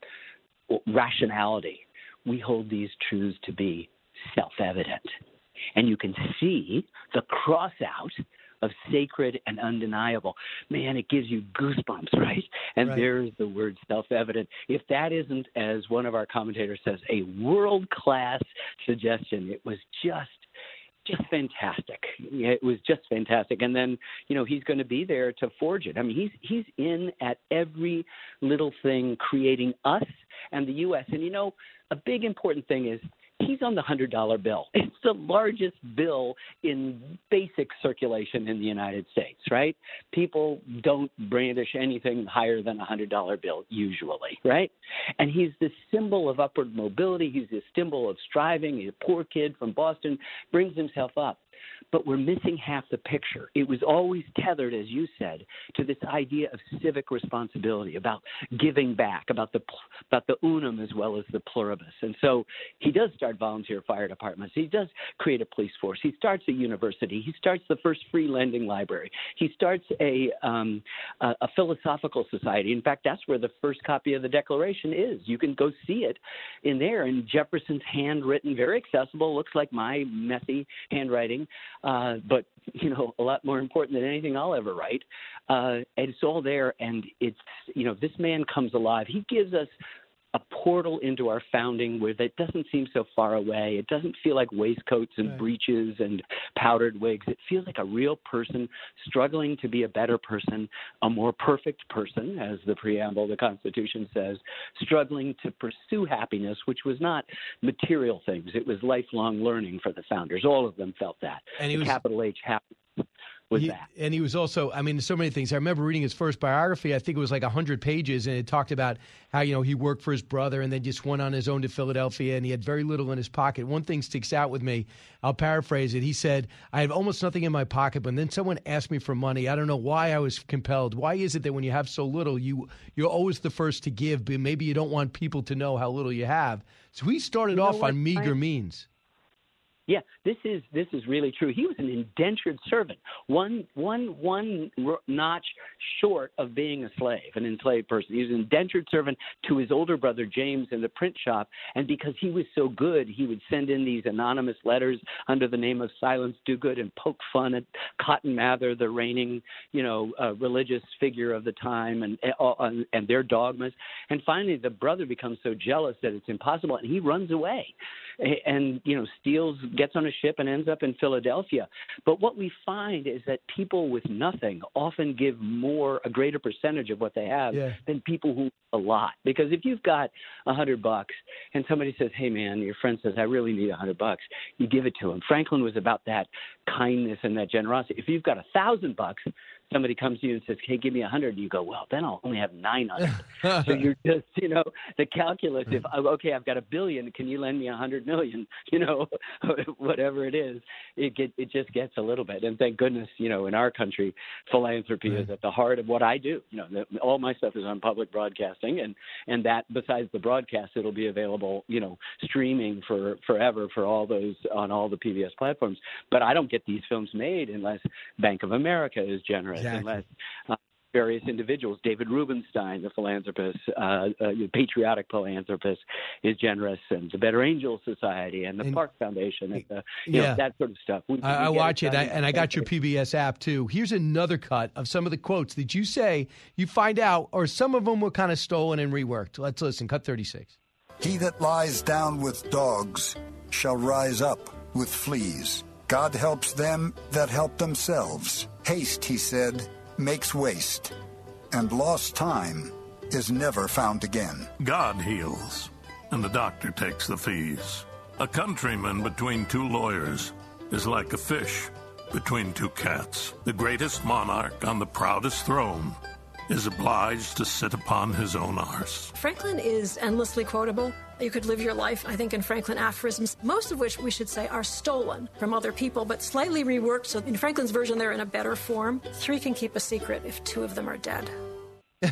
rationality. We hold these truths to be self-evident. And you can see the cross-out of sacred and undeniable. Man, it gives you goosebumps, right? And right. There's the word self-evident. If that isn't, as one of our commentators says, a world-class suggestion, it was just just fantastic. It was just fantastic. And then, you know, he's going to be there to forge it. I mean, he's he's in at every little thing, creating us and the U S. And, you know, a big important thing is he's on the one hundred dollar bill. It's the largest bill in basic circulation in the United States, right? People don't brandish anything higher than a one hundred dollar bill usually, right? And he's the symbol of upward mobility. He's the symbol of striving. He's a poor kid from Boston, brings himself up. But we're missing half the picture. It was always tethered, as you said, to this idea of civic responsibility, about giving back, about the about the unum as well as the pluribus. And so he does start volunteer fire departments. He does create a police force. He starts a university. He starts the first free lending library. He starts a um, a, a philosophical society. In fact, that's where the first copy of the Declaration is. You can go see it in there. In Jefferson's handwritten, very accessible, looks like my messy handwriting. Uh, but, you know, a lot more important than anything I'll ever write. Uh, and it's all there. And it's, you know, this man comes alive. He gives us a portal into our founding where that doesn't seem so far away. It doesn't feel like waistcoats and right. breeches and powdered wigs. It feels like a real person struggling to be a better person, a more perfect person, as the preamble of the Constitution says, struggling to pursue happiness, which was not material things. It was lifelong learning for the founders. All of them felt that. And he was, capital H happiness. Was he, that. And he was also, I mean, so many things. I remember reading his first biography. I think it was like one hundred pages, and it talked about how, you know, he worked for his brother and then just went on his own to Philadelphia, and he had very little in his pocket. One thing sticks out with me. I'll paraphrase it. He said, I have almost nothing in my pocket, but then someone asked me for money. I don't know why I was compelled. Why is it that when you have so little, you, you're always the first to give, but maybe you don't want people to know how little you have? So he started you know off what? on meager I- means. Yeah, this is this is really true. He was an indentured servant, one one one notch short of being a slave, an enslaved person. He was an indentured servant to his older brother James in the print shop, and because he was so good, he would send in these anonymous letters under the name of Silence Dogood and poke fun at Cotton Mather, the reigning, you know, uh, religious figure of the time, and uh, and their dogmas. And finally, the brother becomes so jealous that it's impossible, and he runs away, and you know, steals. Gets on a ship and ends up in Philadelphia. But what we find is that people with nothing often give more, a greater percentage of what they have yeah. than people who a lot. Because if you've got a hundred bucks and somebody says, hey man, your friend says, I really need a hundred bucks, you give it to him. Franklin was about that kindness and that generosity. If you've got a thousand bucks, somebody comes to you and says, hey, give me a hundred. You go, well, then I'll only have nine hundred. So you're just, you know, the calculus, if, okay, I've got a billion, can you lend me a hundred million? You know, whatever it is, it get, it just gets a little bit. And thank goodness, you know, in our country, philanthropy right. is at the heart of what I do. You know, the, all my stuff is on public broadcasting, and, and that besides the broadcast, it'll be available, you know, streaming for forever for all those on all the P B S platforms. But I don't get these films made unless Bank of America is generous. Exactly. Unless uh, various individuals, David Rubenstein, the philanthropist, uh, uh, patriotic philanthropist, is generous, and the Better Angels Society and the and, Park Foundation, and the, you yeah. know, that sort of stuff. We, I, we I watch it, I, and I got your P B S app too. Here's another cut of some of the quotes that you say you find out, or some of them were kind of stolen and reworked. Let's listen. Cut thirty-six. He that lies down with dogs shall rise up with fleas. God helps them that help themselves. Haste, he said, makes waste, and lost time is never found again. God heals, and the doctor takes the fees. A countryman between two lawyers is like a fish between two cats. The greatest monarch on the proudest throne is obliged to sit upon his own arse. Franklin is endlessly quotable. You could live your life, I think, in Franklin aphorisms, most of which we should say are stolen from other people, but slightly reworked. So in Franklin's version, they're in a better form. Three can keep a secret if two of them are dead.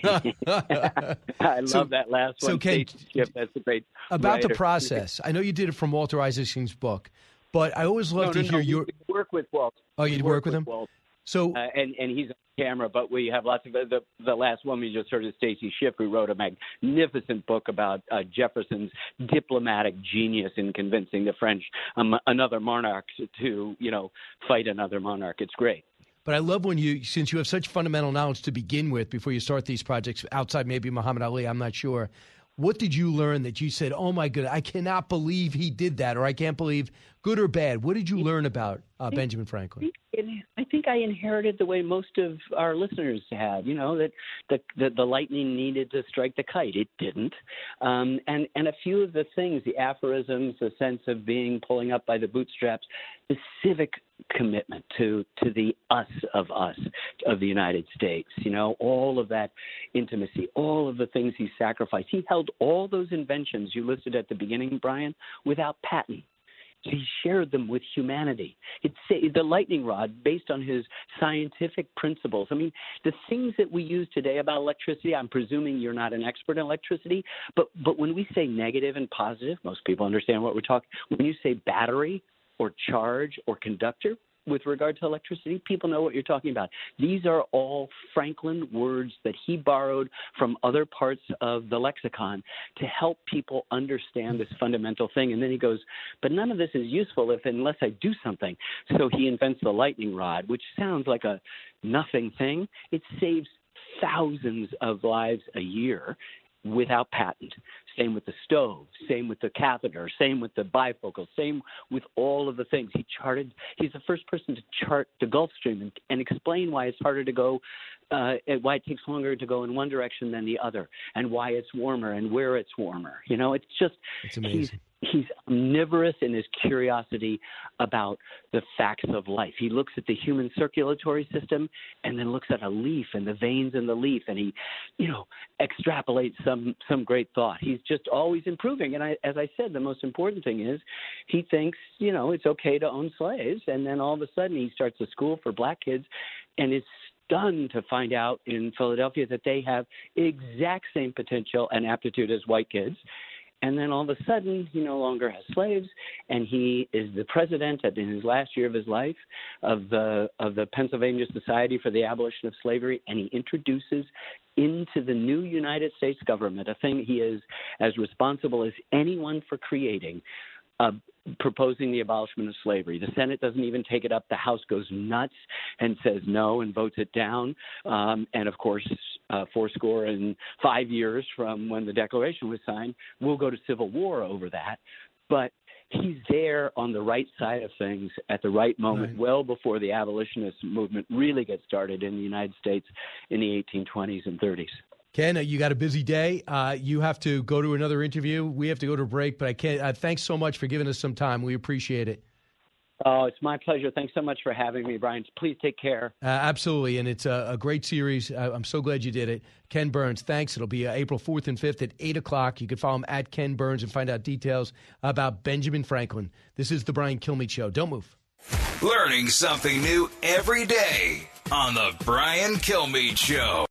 I love So- that last so one. Ken, Stacy Schiff, that's a great About the writer. process, I know you did it from Walter Isaacson's book, but I always love no, to no, hear no, we- your. we work with Walt. Oh, you We work with him? Walt. So, uh, and and he's on camera, but we have lots of the the last one we just heard is Stacy Schiff, who wrote a magnificent book about uh, Jefferson's diplomatic genius in convincing the French um, another monarch to you know fight another monarch. It's great. But I love when you, since you have such fundamental knowledge to begin with before you start these projects, outside maybe Muhammad Ali, I'm not sure. What did you learn that you said, oh my goodness, I cannot believe he did that, or I can't believe, good or bad? What did you learn about uh, Benjamin Franklin? I think I inherited the way most of our listeners have. You know that the the, the lightning needed to strike the kite. It didn't, um, and and a few of the things, the aphorisms, the sense of being pulling up by the bootstraps, the civic commitment to to the us of us of the United States. You know, all of that intimacy, all of the things he sacrificed. He held all those inventions you listed at the beginning, Brian, without patent. He shared them with humanity. It's the lightning rod, based on his scientific principles. I mean, the things that we use today about electricity, I'm presuming you're not an expert in electricity, but, but when we say negative and positive, most people understand what we're talking. When you say battery or charge or conductor, with regard to electricity, people know what you're talking about. These are all Franklin words that he borrowed from other parts of the lexicon to help people understand this fundamental thing. And then he goes, but none of this is useful if unless I do something. So he invents the lightning rod, which sounds like a nothing thing. It saves thousands of lives a year without patent. Same with the stove, same with the catheter, same with the bifocal, same with all of the things. He charted, he's the first person to chart the Gulf Stream and, and explain why it's harder to go, uh, why it takes longer to go in one direction than the other, and why it's warmer and where it's warmer. You know, it's just, it's amazing. He's, He's omnivorous in his curiosity about the facts of life. He looks at the human circulatory system and then looks at a leaf and the veins in the leaf, and he, you know, extrapolates some some great thought. He's just always improving. And I, as I said, the most important thing is he thinks, you know, it's okay to own slaves, and then all of a sudden he starts a school for black kids, and is stunned to find out in Philadelphia that they have exact same potential and aptitude as white kids. And then all of a sudden, he no longer has slaves, and he is the president at, in his last year of his life of the of the Pennsylvania Society for the Abolition of Slavery, and he introduces into the new United States government a thing he is as responsible as anyone for creating, uh, proposing the abolishment of slavery. The Senate doesn't even take it up. The House goes nuts and says no and votes it down. Um, and, of course, uh, fourscore and five years from when the Declaration was signed, we'll go to civil war over that. But he's there on the right side of things at the right moment, right, well before the abolitionist movement really gets started in the United States in the eighteen twenties and thirties. Ken, you got a busy day. Uh, you have to go to another interview. We have to go to a break, but I can't. Uh, thanks so much for giving us some time. We appreciate it. Oh, it's my pleasure. Thanks so much for having me, Brian. Please take care. Uh, absolutely, and it's a, a great series. Uh, I'm so glad you did it. Ken Burns, thanks. It'll be uh, April fourth and fifth at eight o'clock. You can follow him at Ken Burns and find out details about Benjamin Franklin. This is the Brian Kilmeade Show. Don't move. Learning something new every day on the Brian Kilmeade Show.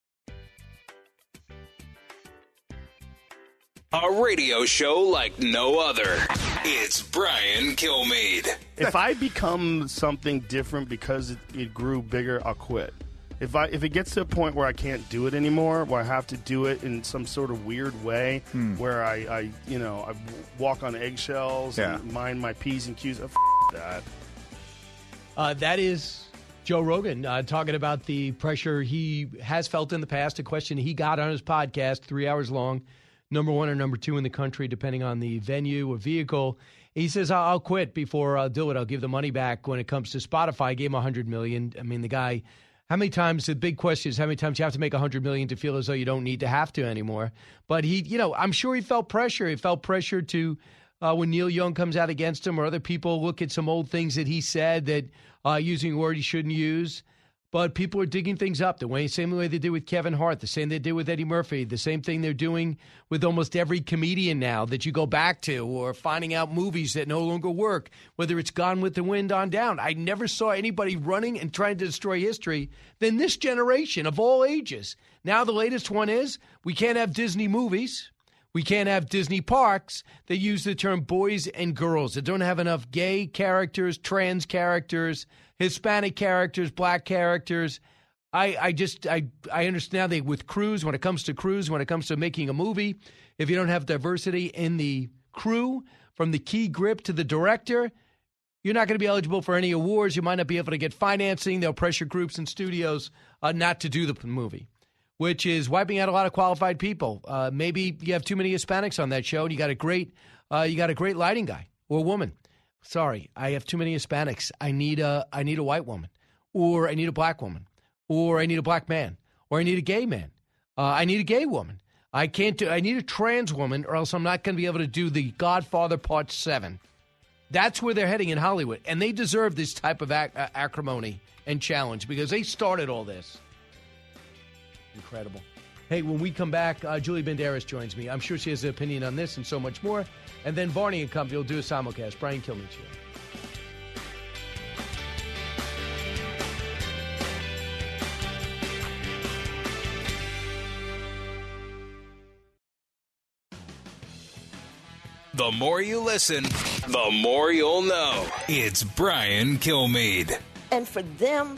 A radio show like no other. It's Brian Kilmeade. If I become something different because it, it grew bigger, I'll quit. If I if it gets to a point where I can't do it anymore, where I have to do it in some sort of weird way, Hmm. where I, I you know I walk on eggshells Yeah. and mind my P's and Q's, f- that. Uh, that is Joe Rogan uh, talking about the pressure he has felt in the past, a question he got on his podcast, three hours long, number one or number two in the country, depending on the venue or vehicle. He says, I'll I'll quit before I'll do it. I'll give the money back. When it comes to Spotify, I gave him one hundred million dollars. I mean, the guy, how many times, the big question is how many times you have to make one hundred million dollars to feel as though you don't need to have to anymore. But he, you know, I'm sure he felt pressure. He felt pressure to, uh, when Neil Young comes out against him or other people look at some old things that he said that uh, using a word he shouldn't use. But people are digging things up the way, same way they did with Kevin Hart, the same they did with Eddie Murphy, the same thing they're doing with almost every comedian now that you go back to, or finding out movies that no longer work, whether it's Gone with the Wind on down. I never saw anybody running and trying to destroy history than this generation of all ages. Now the latest one is we can't have Disney movies. We can't have Disney parks. They use the term boys and girls. They don't have enough gay characters, trans characters, Hispanic characters, black characters. I, I just, I, I understand now they, with crews, when it comes to crews, when it comes to making a movie, if you don't have diversity in the crew, from the key grip to the director, you're not going to be eligible for any awards. You might not be able to get financing. They'll pressure groups and studios uh, not to do the movie, which is wiping out a lot of qualified people. Uh, maybe you have too many Hispanics on that show, and you got a great, uh, you got a great lighting guy or woman. Sorry, I have too many Hispanics. I need a, I need a white woman, or I need a black woman, or I need a black man, or I need a gay man. Uh, I need a gay woman. I can't do. I need a trans woman, or else I'm not going to be able to do The Godfather Part Seven. That's where they're heading in Hollywood, and they deserve this type of ac- uh, acrimony and challenge because they started all this. Incredible. Hey, when we come back, uh, Julie Banderas joins me. I'm sure she has an opinion on this and so much more. And then Varney and Company will do a simulcast. Brian Kilmeade here. The more you listen, the more you'll know. It's Brian Kilmeade. And for them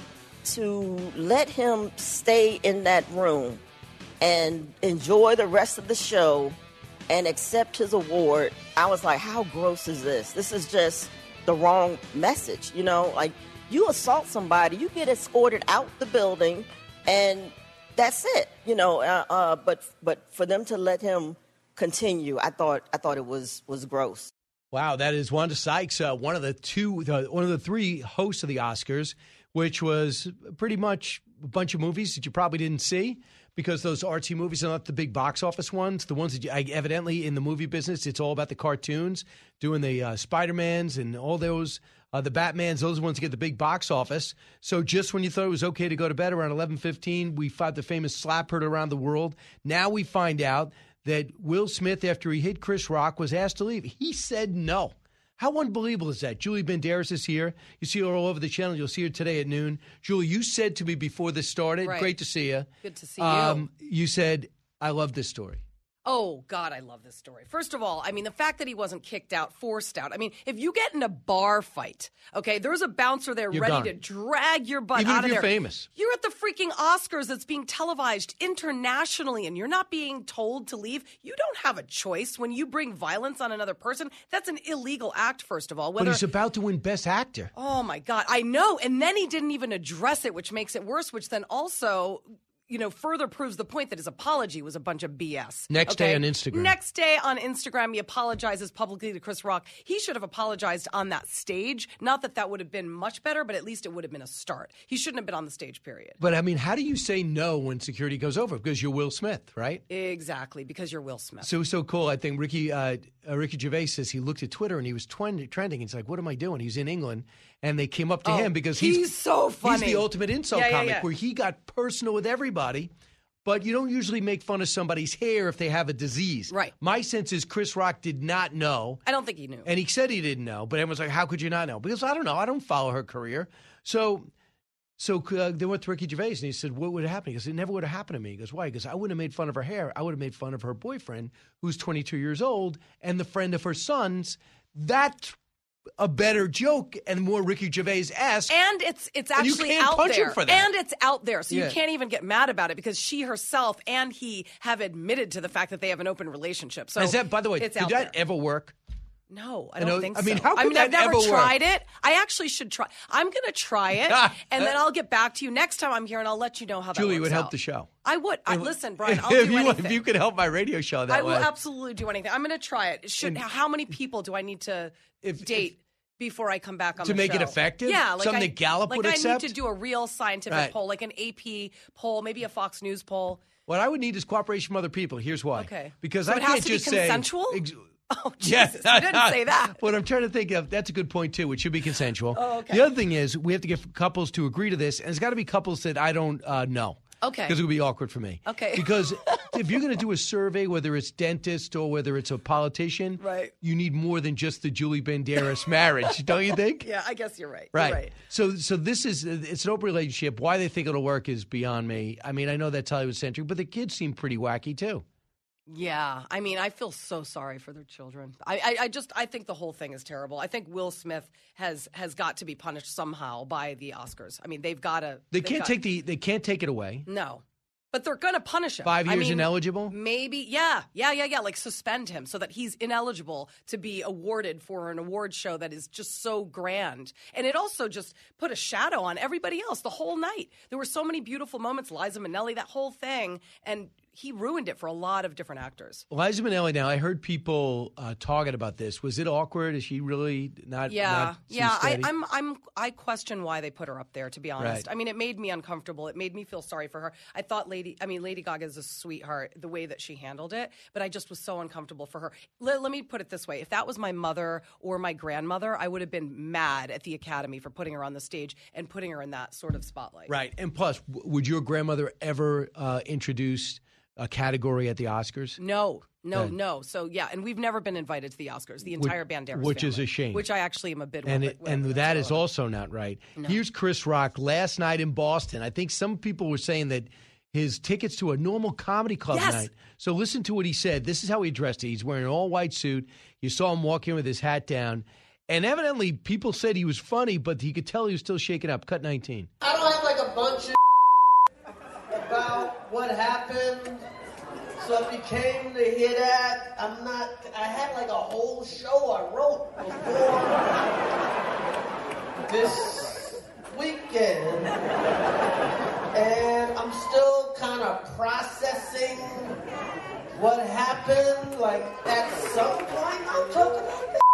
to let him stay in that room and enjoy the rest of the show and accept his award, I was like, how gross is this? This is just the wrong message. You know, like, you assault somebody, you get escorted out the building, and that's it. You know, uh, uh, but but for them to let him continue, I thought I thought it was was gross. Wow, that is Wanda Sykes, uh, one of the two, uh, one of the three hosts of the Oscars, which was pretty much a bunch of movies that you probably didn't see because those artsy movies are not the big box office ones. The ones that you, I, evidently in the movie business, it's all about the cartoons, doing the uh, Spider-Mans and all those, uh, the Batmans, those are the ones that get the big box office. So just when you thought it was okay to go to bed around eleven fifteen, we fought the famous slap heard around the world. Now we find out that Will Smith, after he hit Chris Rock, was asked to leave. He said no. How unbelievable is that? Julie Banderas is here. You see her all over the channel. You'll see her today at noon. Julie, you said to me before this started, right. Great to see you. Good to see um, you. You said, I love this story. Oh, God, I love this story. First of all, I mean, the fact that he wasn't kicked out, forced out. I mean, if you get in a bar fight, okay, there's a bouncer there You're ready gone. to drag your butt Even out if of you're there. famous. You're at the freaking Oscars that's being televised internationally, and you're not being told to leave. You don't have a choice when you bring violence on another person. That's an illegal act, first of all. Whether, but he's about to win Best Actor. Oh, my God. I know. And then he didn't even address it, which makes it worse, which then also, you know, further proves the point that his apology was a bunch of B S. Next okay? day on Instagram. Next day on Instagram, he apologizes publicly to Chris Rock. He should have apologized on that stage. Not that that would have been much better, but at least it would have been a start. He shouldn't have been on the stage, period. But, I mean, how do you say no when security goes over? Because you're Will Smith, right? Exactly, because you're Will Smith. So, so cool. I think Ricky uh, uh, Ricky Gervais says he looked at Twitter and he was twin- trending. He's like, what am I doing? He's in England. And they came up to Oh, him because he's he's, so funny. He's the ultimate insult Yeah, yeah, comic yeah. where he got personal with everybody. But you don't usually make fun of somebody's hair if they have a disease. Right. My sense is Chris Rock did not know. I don't think he knew. And he said he didn't know. But everyone's like, how could you not know? Because I don't know. I don't follow her career. So so uh, they went to Ricky Gervais and he said, what would have happened? He goes, it never would have happened to me. He goes, why? He goes, I wouldn't have made fun of her hair. I would have made fun of her boyfriend, who's twenty-two years old, and the friend of her son's. That's a better joke and more Ricky Gervais-esque. And it's it's And you actually can't out punch him there. for that. And it's out there. So Yeah. you can't even get mad about it because she herself and he have admitted to the fact that they have an open relationship. So Is that, by the way, it's did out that there. ever work? No, I You don't know, think I mean, so. how I could mean, that I've never ever work? tried it. I actually should try. I'm going to try it, and then I'll get back to you next time I'm here, and I'll let you know how that Julie works would help out. the show. I would. I, If- listen, Brian, I'll if do you, anything. If you could help my radio show that I way. will absolutely do anything. I'm going to try it. Should, And- how many people do I need to date before I come back on To the make it show? effective? Yeah, like Something I, that Gallup like would I accept? need to do a real scientific Right. poll, like an A P poll, maybe a Fox News poll. What I would need is cooperation from other people. Here's why. Okay. Because So I it can't has to be just consensual? say. Ex- Oh, Jesus, you didn't say that. What I'm trying to think of, that's a good point, too. It should be consensual. Oh, okay. The other thing is we have to get couples to agree to this, and it's got to be couples that I don't uh, know. Okay. Because it would be awkward for me. Okay. Because if you're going to do a survey, whether it's dentist or whether it's a politician, right. you need more than just the Julie Banderas marriage, don't you think? Yeah, I guess you're right. Right. You're right. So so this is, it's an open relationship. Why they think it'll work is beyond me. I mean, I know that's Hollywood-centric, but the kids seem pretty wacky, too. Yeah, I mean, I feel so sorry for their children. I, I, I just, I think the whole thing is terrible. I think Will Smith has has got to be punished somehow by the Oscars. I mean, they've got to. They can't take the, they can't take it away. No. But they're going to punish him. Five years I mean, ineligible? Maybe, yeah, yeah, yeah, yeah. Like suspend him so that he's ineligible to be awarded for an award show that is just so grand. And it also just put a shadow on everybody else the whole night. There were so many beautiful moments, Liza Minnelli, that whole thing, and he ruined it for a lot of different actors. Liza Minnelli, now I heard people uh, talking about this. Was it awkward? Is she really not? Yeah, not yeah. I, steady? I'm, I'm, I question why they put her up there. To be honest, Right. I mean, it made me uncomfortable. It made me feel sorry for her. I thought Lady, I mean, Lady Gaga is a sweetheart. The way that she handled it, but I just was so uncomfortable for her. Let, let me put it this way: if that was my mother or my grandmother, I would have been mad at the Academy for putting her on the stage and putting her in that sort of spotlight. Right. And plus, w- would your grandmother ever uh, introduce a category at the Oscars? No, no, Good. no. So yeah, and we've never been invited to the Oscars. The entire Banderas which family, is a shame. Which I actually am a bit. And with, it, with, and with that is also not right. No. Here's Chris Rock last night in Boston. I think some people were saying that his tickets to a normal comedy club Yes. night. So listen to what he said. This is how he addressed it. He's wearing an all-white suit. You saw him walk in with his hat down. And evidently, people said he was funny, but he could tell he was still shaken up. Cut nineteen. I don't have like a bunch of about what happened. So if you came to hear that, I'm not, I had like a whole show I wrote before this weekend. And I'm still kind of processing what happened. Like at some point, I'm talking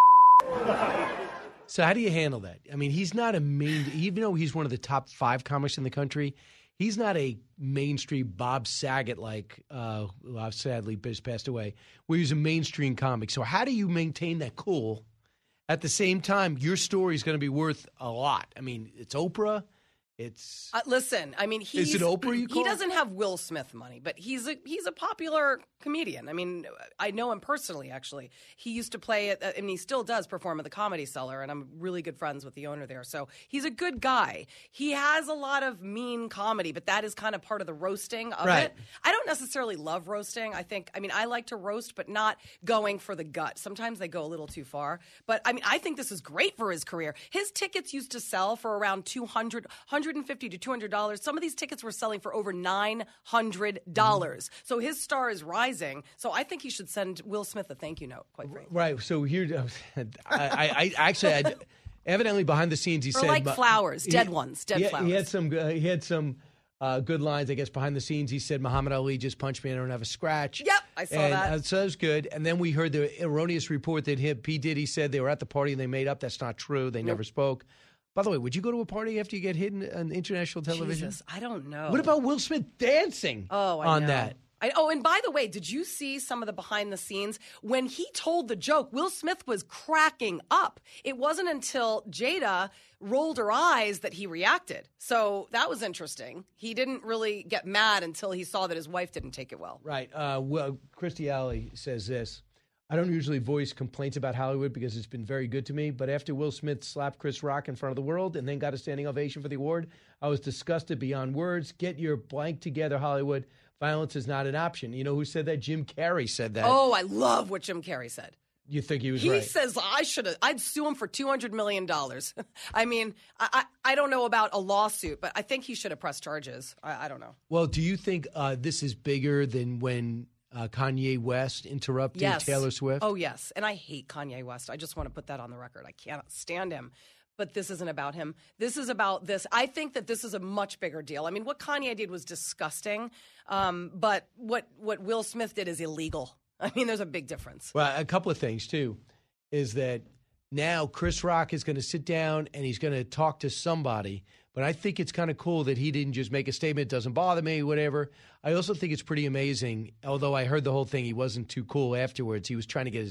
about So how do you handle that? I mean, he's not a main, even though he's one of the top five comics in the country, he's not a mainstream Bob Saget like, uh, who sadly just passed away, where he's a mainstream comic. So how do you maintain that cool? At the same time, your story is going to be worth a lot. I mean, it's Oprah. It's Uh, listen, I mean, he's, Is it Oprah you call? he doesn't have Will Smith money, but he's a he's a popular comedian. I mean, I know him personally. Actually, he used to play at, and he still does perform at the Comedy Cellar, and I'm really good friends with the owner there. So he's a good guy. He has a lot of mean comedy, but that is kind of part of the roasting of Right. it. I don't necessarily love roasting. I think, I mean, I like to roast, but not going for the gut. Sometimes they go a little too far. But I mean, I think this is great for his career. His tickets used to sell for around two hundred dollars, one hundred fifty dollars to two hundred dollars. Some of these tickets were selling for over nine hundred dollars. So his star is rising. So I think he should send Will Smith a thank you note, quite frankly. right. So here, I, I, I actually, I, evidently behind the scenes, he Or said like but- flowers, he- dead ones, dead he, flowers. He had some. Uh, he had some. Uh, good lines, I guess, behind the scenes. He said, Muhammad Ali just punched me. I don't have a scratch. Yep, I saw and, that. Uh, so that was good. And then we heard the erroneous report that him, P. Diddy said they were at the party and they made up. That's not true. They Nope. never spoke. By the way, would you go to a party after you get hit in- on international television? Jesus, I don't know. What about Will Smith dancing Oh, I on know. that? I, oh, and by the way, did you see some of the behind the scenes? When he told the joke, Will Smith was cracking up. It wasn't until Jada rolled her eyes that he reacted. So that was interesting. He didn't really get mad until he saw that his wife didn't take it well. Right. Uh, well, Christy Alley says this. I don't usually voice complaints about Hollywood because it's been very good to me, but after Will Smith slapped Chris Rock in front of the world and then got a standing ovation for the award, I was disgusted beyond words. Get your blank together, Hollywood. Violence is not an option. You know who said that? Jim Carrey said that. Oh, I love what Jim Carrey said. You think he was He right? says I should have. I'd sue him for two hundred million dollars. I mean, I, I I don't know about a lawsuit, but I think he should have pressed charges. I, I don't know. Well, do you think uh, this is bigger than when uh, Kanye West interrupted Yes. Taylor Swift? Oh yes, and I hate Kanye West. I just want to put that on the record. I cannot stand him. But this isn't about him. This is about this. I think that this is a much bigger deal. I mean, what Kanye did was disgusting, um, but what what Will Smith did is illegal. I mean, there's a big difference. Well, a couple of things, too, is that now Chris Rock is going to sit down and he's going to talk to somebody. But I think it's kind of cool that he didn't just make a statement, doesn't bother me, whatever. I also think it's pretty amazing, although I heard the whole thing, he wasn't too cool afterwards. He was trying to get his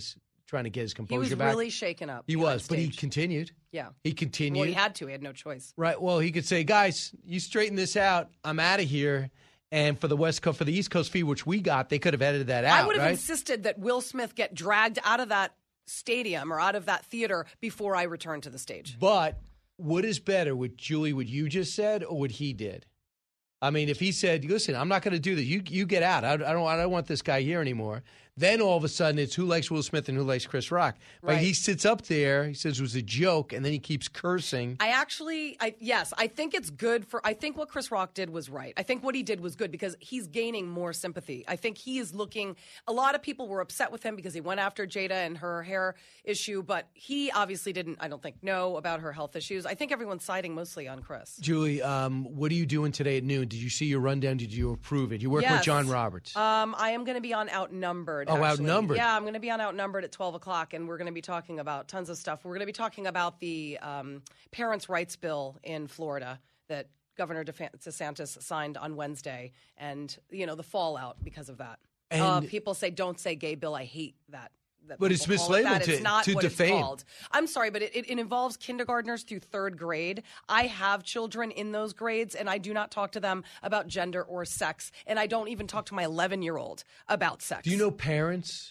trying to get his composure He was back. really shaken up. He behind was, but he stage. continued. Yeah. He continued. Well, he had to. He had no choice. Right. Well, he could say, guys, you straighten this out. I'm out of here. And for the West Coast, for the East Coast feed, which we got, they could have edited that out. I would have right? insisted that Will Smith get dragged out of that stadium or out of that theater before I return to the stage. But what is better, what Julie, what you just said, or what he did? I mean, if he said, "Listen, I'm not going to do this. You you get out. I, I don't. I don't want this guy here anymore." Then all of a sudden, it's who likes Will Smith and who likes Chris Rock. But Right. he sits up there. He says it was a joke, and then he keeps cursing. I actually, I, yes, I think it's good for, I think what Chris Rock did was right. I think what he did was good because he's gaining more sympathy. I think he is looking, a lot of people were upset with him because he went after Jada and her hair issue, but he obviously didn't, I don't think, know about her health issues. I think everyone's siding mostly on Chris. Julie, um, what are you doing today at noon? Did you see your rundown? Did you approve it? You work with Yes. John Roberts. Um, I am going to be on Outnumbered. Oh, actually. Outnumbered. Yeah, I'm going to be on Outnumbered at twelve o'clock, and we're going to be talking about tons of stuff. We're going to be talking about the um, parents' rights bill in Florida that Governor DeSantis signed on Wednesday, and you know the fallout because of that. And- uh, people say, "Don't say gay bill." I hate that. that But it's people call it mislabeled that. to- It's not to what defame. It's called. I'm sorry, but it, it, it involves kindergartners through third grade. I have children in those grades, and I do not talk to them about gender or sex, and I don't even talk to my eleven-year-old about sex. Do you know parents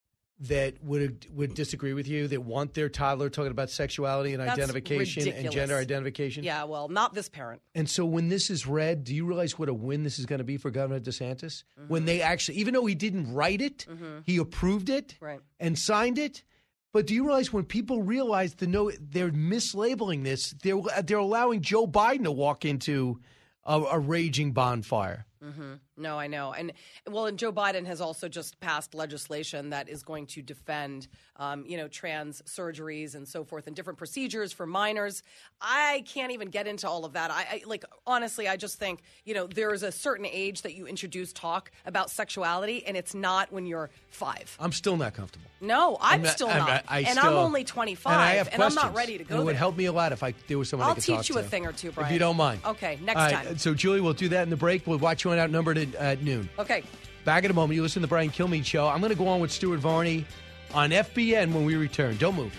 that would would disagree with you, that want their toddler talking about sexuality and That's identification and ridiculous. gender identification? Yeah, well, not this parent. And so when this is read, do you realize what a win this is going to be for Governor DeSantis? Mm-hmm. When they actually, even though he didn't write it, Mhm. he approved it Right. and signed it. But do you realize when people realize the no, they're mislabeling this, they're they're allowing Joe Biden to walk into a, a raging bonfire. Mm-hmm. No, I know. And well, and Joe Biden has also just passed legislation that is going to defend, um, you know, trans surgeries and so forth and different procedures for minors. I can't even get into all of that. I, I like, honestly, I just think, you know, there is a certain age that you introduce talk about sexuality, and it's not when you're five. I'm still not comfortable. No, I'm, I'm not- still I'm not. not- I and still- I'm only twenty-five, And I have and I'm not questions. ready to go And it would there. help me a lot if I there was someone I I'll could teach talk you to. a thing or two, Brian. If you don't mind. Okay, next All right, time. So, Julie, we'll do that in the break. We'll watch you on Outnumbered at, at noon. Okay. Back in a moment. You listen to the Brian Kilmeade Show. I'm going to go on with Stuart Varney on F B N when we return. Don't move.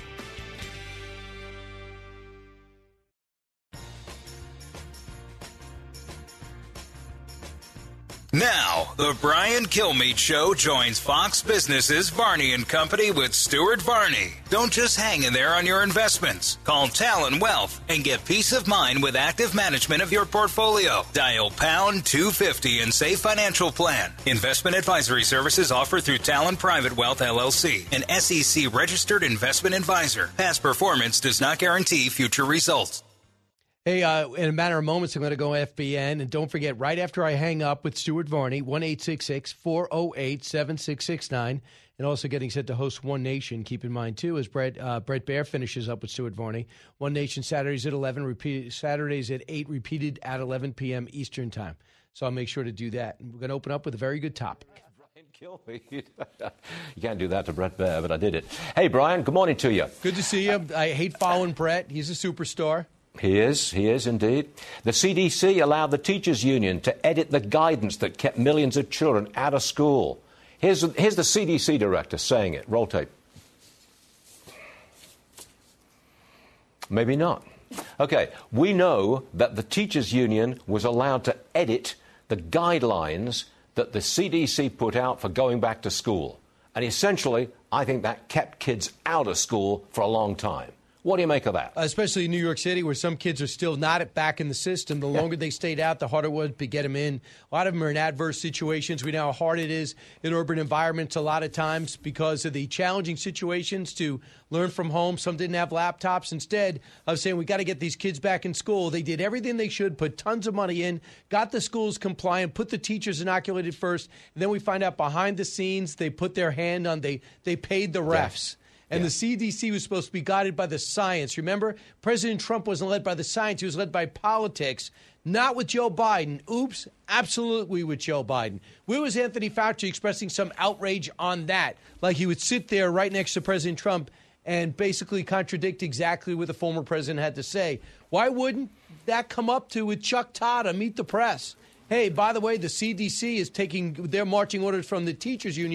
Now, the Brian Kilmeade Show joins Fox Business's Varney and Company with Stuart Varney. Don't just hang in there on your investments. Call Talon Wealth and get peace of mind with active management of your portfolio. Dial pound two fifty and say financial plan. Investment advisory services offered through Talon Private Wealth, L L C, an S E C registered investment advisor. Past performance does not guarantee future results. Hey, uh, in a matter of moments, I'm going to go F B N. And don't forget, right after I hang up with Stuart Varney, one eight six six, four oh eight, seven six six nine. And also getting set to host One Nation. Keep in mind, too, as Brett, uh, Brett Baer finishes up with Stuart Varney. One Nation Saturdays at eleven, repeat, Saturdays at eight, repeated at eleven p.m. Eastern Time. So I'll make sure to do that. And we're going to open up with a very good topic. Kill me. You can't do that to Brett Baer, but I did it. Hey, Brian, good morning to you. Good to see you. I hate following Brett. He's a superstar. He is, he is indeed. The C D C allowed the teachers' union to edit the guidance that kept millions of children out of school. Here's, here's the C D C director saying it. Roll tape. Maybe not. Okay, we know that the teachers' union was allowed to edit the guidelines that the C D C put out for going back to school. And essentially, I think that kept kids out of school for a long time. What do you make of that? Especially in New York City, where some kids are still not back in the system. The longer they stayed out, the harder it was to get them in. A lot of them are in adverse situations. We know how hard it is in urban environments a lot of times because of the challenging situations to learn from home. Some didn't have laptops. Instead of saying, we got to get these kids back in school, they did everything they should, put tons of money in, got the schools compliant, put the teachers inoculated first. And then we find out behind the scenes, they put their hand on, they, they paid the refs. Yeah. And yeah. the C D C was supposed to be guided by the science. Remember, President Trump wasn't led by the science. He was led by politics, not with Joe Biden. Oops, absolutely with Joe Biden. Where was Anthony Fauci expressing some outrage on that? Like he would sit there right next to President Trump and basically contradict exactly what the former president had to say. Why wouldn't that come up to with Chuck Todd on Meet the Press? Hey, by the way, the C D C is taking their marching orders from the teachers' unions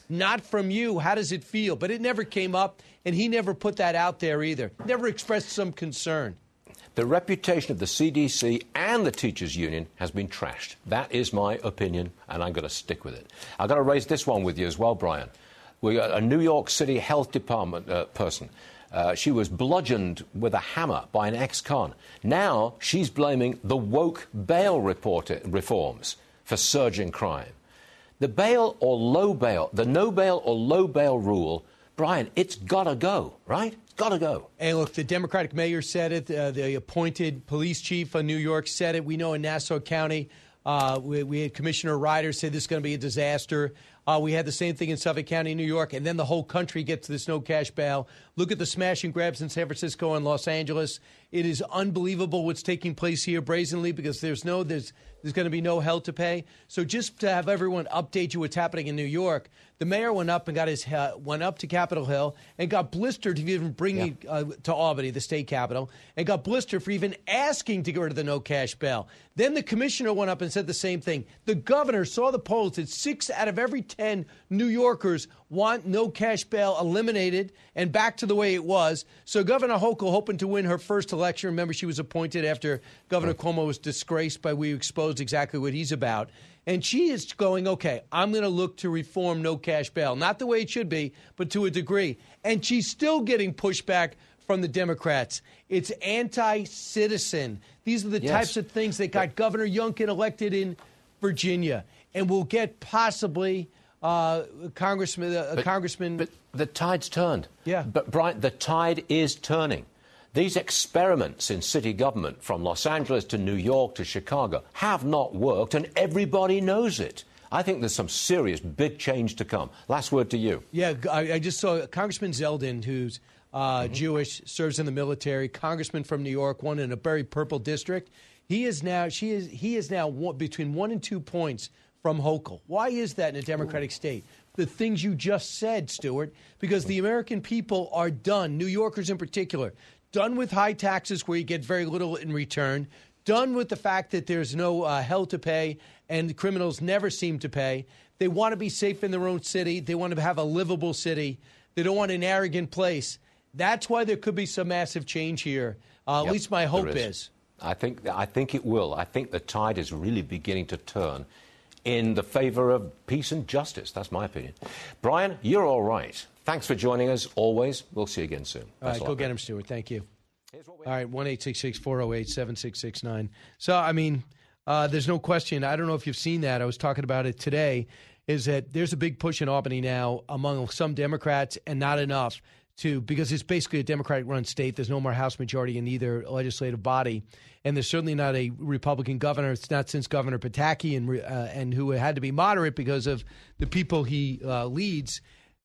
not from you. How does it feel? But it never came up, and he never put that out there either. Never expressed some concern. The reputation of the C D C and the teachers' union has been trashed. That is my opinion, and I'm going to stick with it. I've got to raise this one with you as well, Brian. We got a New York City Health Department uh, person. Uh, she was bludgeoned with a hammer by an ex-con. Now she's blaming the woke bail report reforms for surging crime. The bail or low bail, the no bail or low bail rule, Brian, it's got to go, right? It's got to go. Hey, look, the Democratic mayor said it. Uh, the appointed police chief of New York said it. We know in Nassau County, uh, we, we had Commissioner Ryder say this is going to be a disaster. Uh, we had the same thing in Suffolk County, New York, and then the whole country gets this no cash bail. Look at the smash and grabs in San Francisco and Los Angeles. It is unbelievable what's taking place here brazenly because there's no there's there's going to be no hell to pay. So just to have everyone update you what's happening in New York, the mayor went up and got his uh, went up to Capitol Hill and got blistered for even bringing yeah. uh, to Albany, the state capital, and got blistered for even asking to get rid of the no cash bail. Then the commissioner went up and said the same thing. The governor saw the polls that six out of every ten New Yorkers want no cash bail eliminated and back to the way it was. So Governor Hochul, hoping to win her first election, remember she was appointed after Governor Cuomo was disgraced by we exposed exactly what he's about. And she is going, okay, I'm going to look to reform no cash bail. Not the way it should be, but to a degree. And she's still getting pushback from the Democrats. It's anti-citizen. These are the yes. types of things that got Governor Youngkin elected in Virginia and will get possibly uh, Congressman, uh, but, Congressman. But the tide's turned. Yeah. But, Brian, the tide is turning. These experiments in city government from Los Angeles to New York to Chicago have not worked, and everybody knows it. I think there's some serious big change to come. Last word to you. Yeah, I, I just saw Congressman Zeldin, who's uh, mm-hmm. Jewish, serves in the military, congressman from New York, won in a very purple district. He is now, she is, he is now one, between one and two points from Hochul. Why is that in a Democratic Ooh. state? The things you just said, Stuart, because the American people are done, New Yorkers in particular, done with high taxes where you get very little in return, done with the fact that there's no uh, hell to pay and criminals never seem to pay. They want to be safe in their own city. They want to have a livable city. They don't want an arrogant place. That's why there could be some massive change here. Uh, yep, at least my hope is. is. I think, I think it will. I think the tide is really beginning to turn in the favor of peace and justice. That's my opinion. Brian, you're all right. Thanks for joining us, always. We'll see you again soon. All right, go get him, Stuart. Thank you. All right, one eight six six, four oh eight, seven six six nine. So, I mean, uh, there's no question. I don't know if you've seen that. I was talking about it today, is that there's a big push in Albany now among some Democrats and not enough to, because it's basically a Democratic-run state. There's no more House majority in either legislative body. And there's certainly not a Republican governor. It's not since Governor Pataki, and, uh, and who had to be moderate because of the people he uh, leads.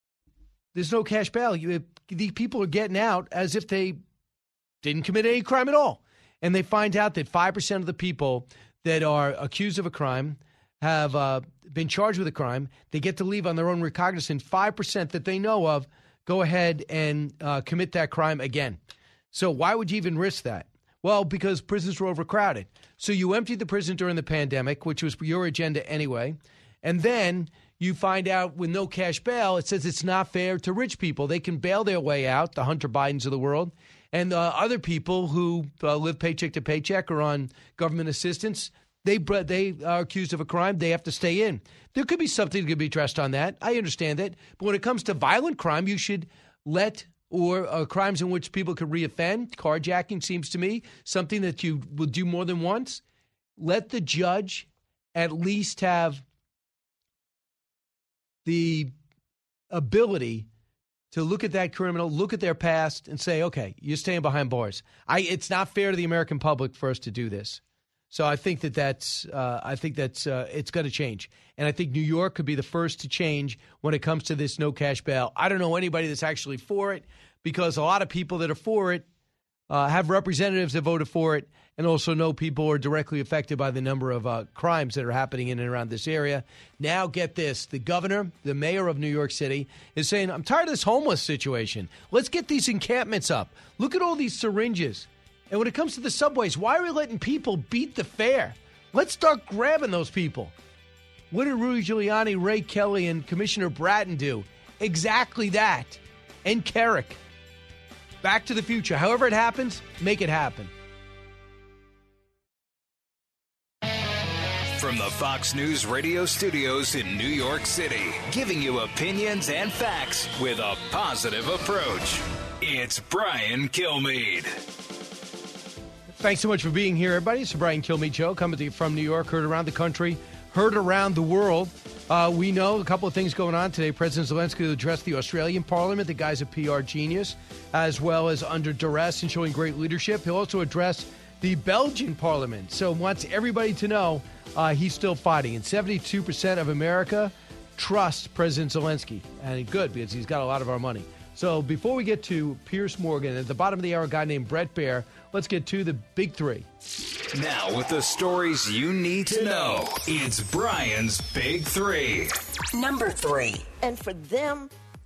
There's no cash bail. You, these people are getting out as if they didn't commit any crime at all. And they find out that five percent of the people that are accused of a crime have uh, been charged with a crime. They get to leave on their own recognizance. five percent that they know of go ahead and uh, commit that crime again. So why would you even risk that? Well, because prisons were overcrowded. So you emptied the prison during the pandemic, which was your agenda anyway. And then you find out with no cash bail, it says it's not fair to rich people. They can bail their way out, the Hunter Bidens of the world. And uh, other people who uh, live paycheck to paycheck or on government assistance, they they are accused of a crime. They have to stay in. There could be something that could be addressed on that. I understand that. But when it comes to violent crime, you should let, or uh, crimes in which people could reoffend, carjacking seems to me something that you will do more than once. Let the judge at least have the ability to look at that criminal, look at their past, and say, okay, you're staying behind bars. I, it's not fair to the American public for us to do this. So I think that that's, uh, I think that's, uh, it's going to change. And I think New York could be the first to change when it comes to this no cash bail. I don't know anybody that's actually for it, because a lot of people that are for it uh, have representatives that voted for it, and also know people are directly affected by the number of uh, crimes that are happening in and around this area. Now get this. The governor, the mayor of New York City, is saying, I'm tired of this homeless situation. Let's get these encampments up. Look at all these syringes. And when it comes to the subways, why are we letting people beat the fare? Let's start grabbing those people. What did Rudy Giuliani, Ray Kelly, and Commissioner Bratton do? Exactly that. And Carrick. Back to the future. However it happens, make it happen. From the Fox News radio studios in New York City, giving you opinions and facts with a positive approach. It's Brian Kilmeade. Thanks so much for being here, everybody. It's the Brian Kilmeade Show, coming to you from New York, heard around the country, heard around the world. Uh, we know a couple of things going on today. President Zelensky will address the Australian Parliament. The guy's a P R genius, as well as under duress and showing great leadership. He'll also address the Belgian Parliament. So wants everybody to know uh, he's still fighting. And seventy-two percent of America trusts President Zelensky. And good, because he's got a lot of our money. So before we get to Piers Morgan, at the bottom of the hour, a guy named Bret Baier, let's get to the big three. Now with the stories you need to know, it's Brian's Big Three. Number three. And for them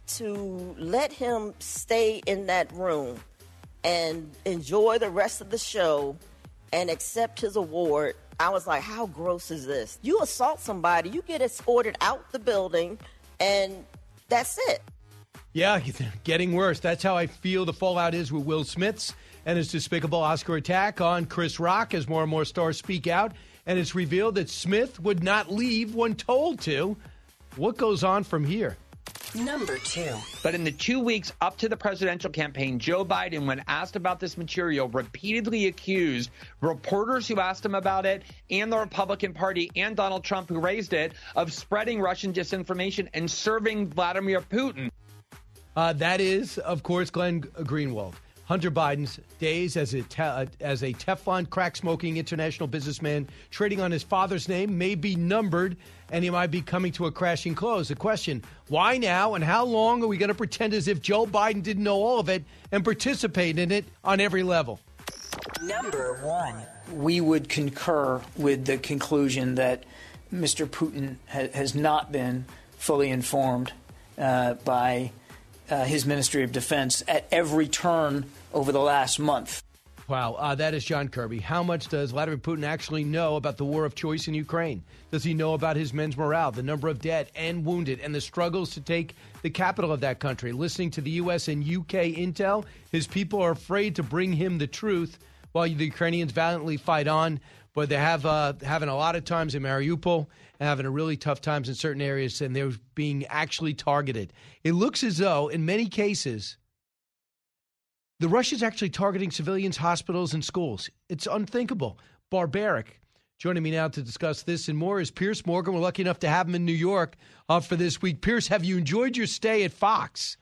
to let him stay in that room and enjoy the rest of the show and accept his award, I was like, how gross is this? You assault somebody, you get escorted out the building, and that's it. Yeah, getting worse. That's how I feel the fallout is with Will Smith's and his despicable Oscar attack on Chris Rock as more and more stars speak out. And it's revealed that Smith would not leave when told to. What goes on from here? Number two. But in the two weeks up to the presidential campaign, Joe Biden, when asked about this material, repeatedly accused reporters who asked him about it and the Republican Party and Donald Trump, who raised it, of spreading Russian disinformation and serving Vladimir Putin. Uh, that is, of course, Glenn Greenwald. Hunter Biden's days as a, te- as a Teflon crack-smoking international businessman trading on his father's name may be numbered, and he might be coming to a crashing close. The question, why now, and how long are we going to pretend as if Joe Biden didn't know all of it and participate in it on every level? Number one. We would concur with the conclusion that Mister Putin ha- has not been fully informed uh, by Uh, his Ministry of Defense at every turn over the last month. Wow, uh, that is John Kirby. How much does Vladimir Putin actually know about the war of choice in Ukraine? Does he know about his men's morale, the number of dead and wounded, and the struggles to take the capital of that country? Listening to the U S and U K intel, his people are afraid to bring him the truth while the Ukrainians valiantly fight on. But they have uh, having a lot of times in Mariupol, having a really tough times in certain areas, and they're being actually targeted. It looks as though, in many cases, the Russians are actually targeting civilians, hospitals, and schools. It's unthinkable, barbaric. Joining me now to discuss this and more is Piers Morgan. We're lucky enough to have him in New York uh, for this week. Piers, have you enjoyed your stay at Fox?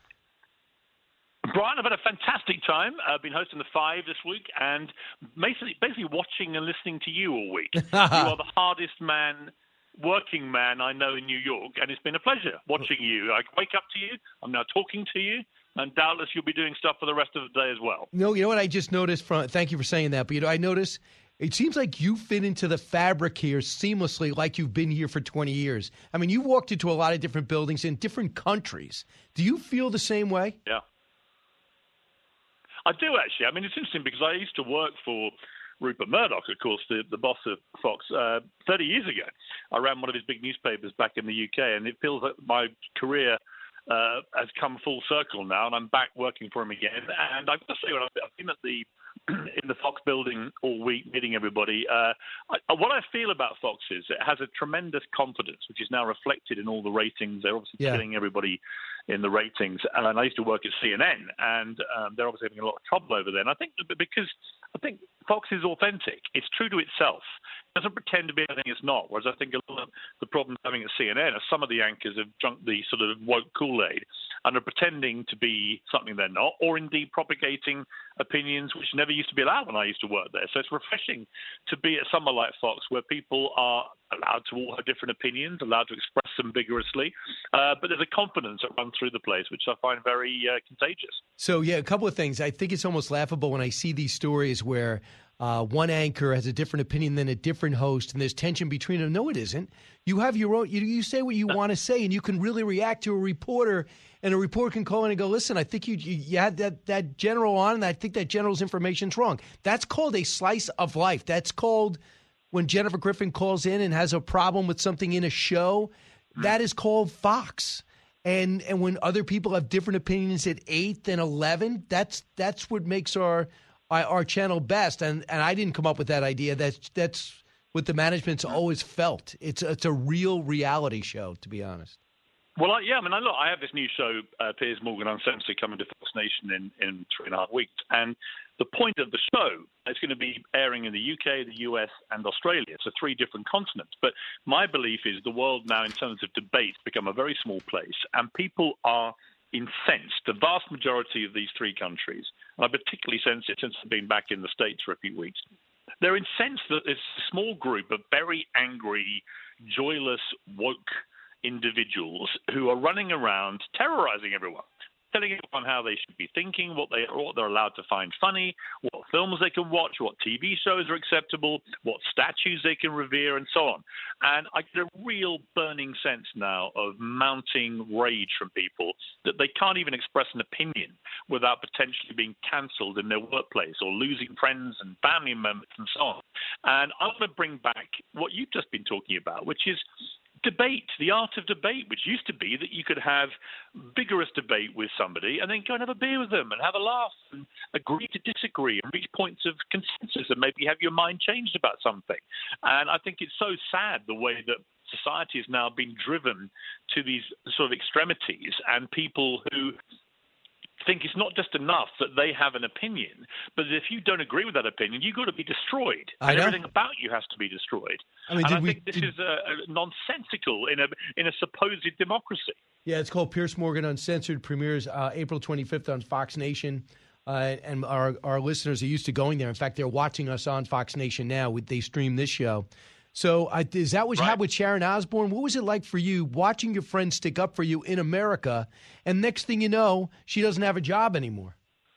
Brian, I've had a fantastic time. I've been hosting the Five this week and basically, basically watching and listening to you all week. You are the hardest man, working man I know in New York, and it's been a pleasure watching you. I wake up to you. I'm now talking to you, and doubtless you'll be doing stuff for the rest of the day as well. No, you know what I just noticed from – thank you for saying that. But, you know, I noticed it seems like you fit into the fabric here seamlessly like you've been here for twenty years. I mean, you walked into a lot of different buildings in different countries. Do you feel the same way? Yeah. I do, actually. I mean, it's interesting because I used to work for Rupert Murdoch, of course, the, the boss of Fox, uh, thirty years ago. I ran one of his big newspapers back in the U K, and it feels like my career uh, has come full circle now, and I'm back working for him again. And I've got to say, when I've been at the in the Fox building all week, meeting everybody. Uh, I, what I feel about Fox is it has a tremendous confidence, which is now reflected in all the ratings. They're obviously yeah. killing everybody in the ratings. And I used to work at C N N, and um, they're obviously having a lot of trouble over there. And I think because I think Fox is authentic. It's true to itself. It doesn't pretend to be anything it's not. Whereas I think a lot of the problems having at C N N are some of the anchors have drunk the sort of woke Kool-Aid and are pretending to be something they're not, or indeed propagating opinions which never used to be allowed when I used to work there. So it's refreshing to be at somewhere like Fox where people are allowed to all have different opinions, allowed to express them vigorously, uh, but there's a confidence that runs through the place, which I find very uh, contagious. So, yeah, a couple of things. I think it's almost laughable when I see these stories where uh, one anchor has a different opinion than a different host, and there's tension between them. No, it isn't. You have your own. You, you say what you want to say, and you can really react to a reporter, and a reporter can call in and go, listen, I think you, you, you had that, that general on, and I think that general's information's wrong. That's called a slice of life. That's called when Jennifer Griffin calls in and has a problem with something in a show, that is called Fox. And and when other people have different opinions at eight and eleven, that's that's what makes our our channel best. And and I didn't come up with that idea. That's that's what the management's always felt. It's it's a real reality show, to be honest. Well, I, yeah, I mean, I, look, I have this new show, uh, Piers Morgan Uncensored, coming to Fox Nation in, in three and a half weeks. And the point of the show is going to be airing in the U K, the U S, and Australia. So three different continents. But my belief is the world now, in terms of debate, become a very small place. And people are incensed. The vast majority of these three countries, and I particularly sense it since I've been back in the States for a few weeks, they're incensed that this small group of very angry, joyless, woke individuals who are running around terrorizing everyone, telling everyone how they should be thinking, what, they, what they're allowed to find funny, what films they can watch, what T V shows are acceptable, what statues they can revere, and so on. And I get a real burning sense now of mounting rage from people that they can't even express an opinion without potentially being cancelled in their workplace or losing friends and family members and so on. And I want to bring back what you've just been talking about, which is debate, the art of debate, which used to be that you could have vigorous debate with somebody and then go and have a beer with them and have a laugh and agree to disagree and reach points of consensus and maybe have your mind changed about something. And I think it's so sad the way that society has now been driven to these sort of extremities, and people who think it's not just enough that they have an opinion, but if you don't agree with that opinion, you've got to be destroyed. I and know. everything about you has to be destroyed. I mean, and did I we- think this did- is a, a nonsensical in a in a supposed democracy. Yeah, it's called Piers Morgan Uncensored. Premieres uh, April twenty-fifth on Fox Nation. Uh, and our, our listeners are used to going there. In fact, they're watching us on Fox Nation now. They stream this show. So uh, is that what you had with Sharon Osbourne? What was it like for you watching your friend stick up for you in America, and next thing you know, she doesn't have a job anymore?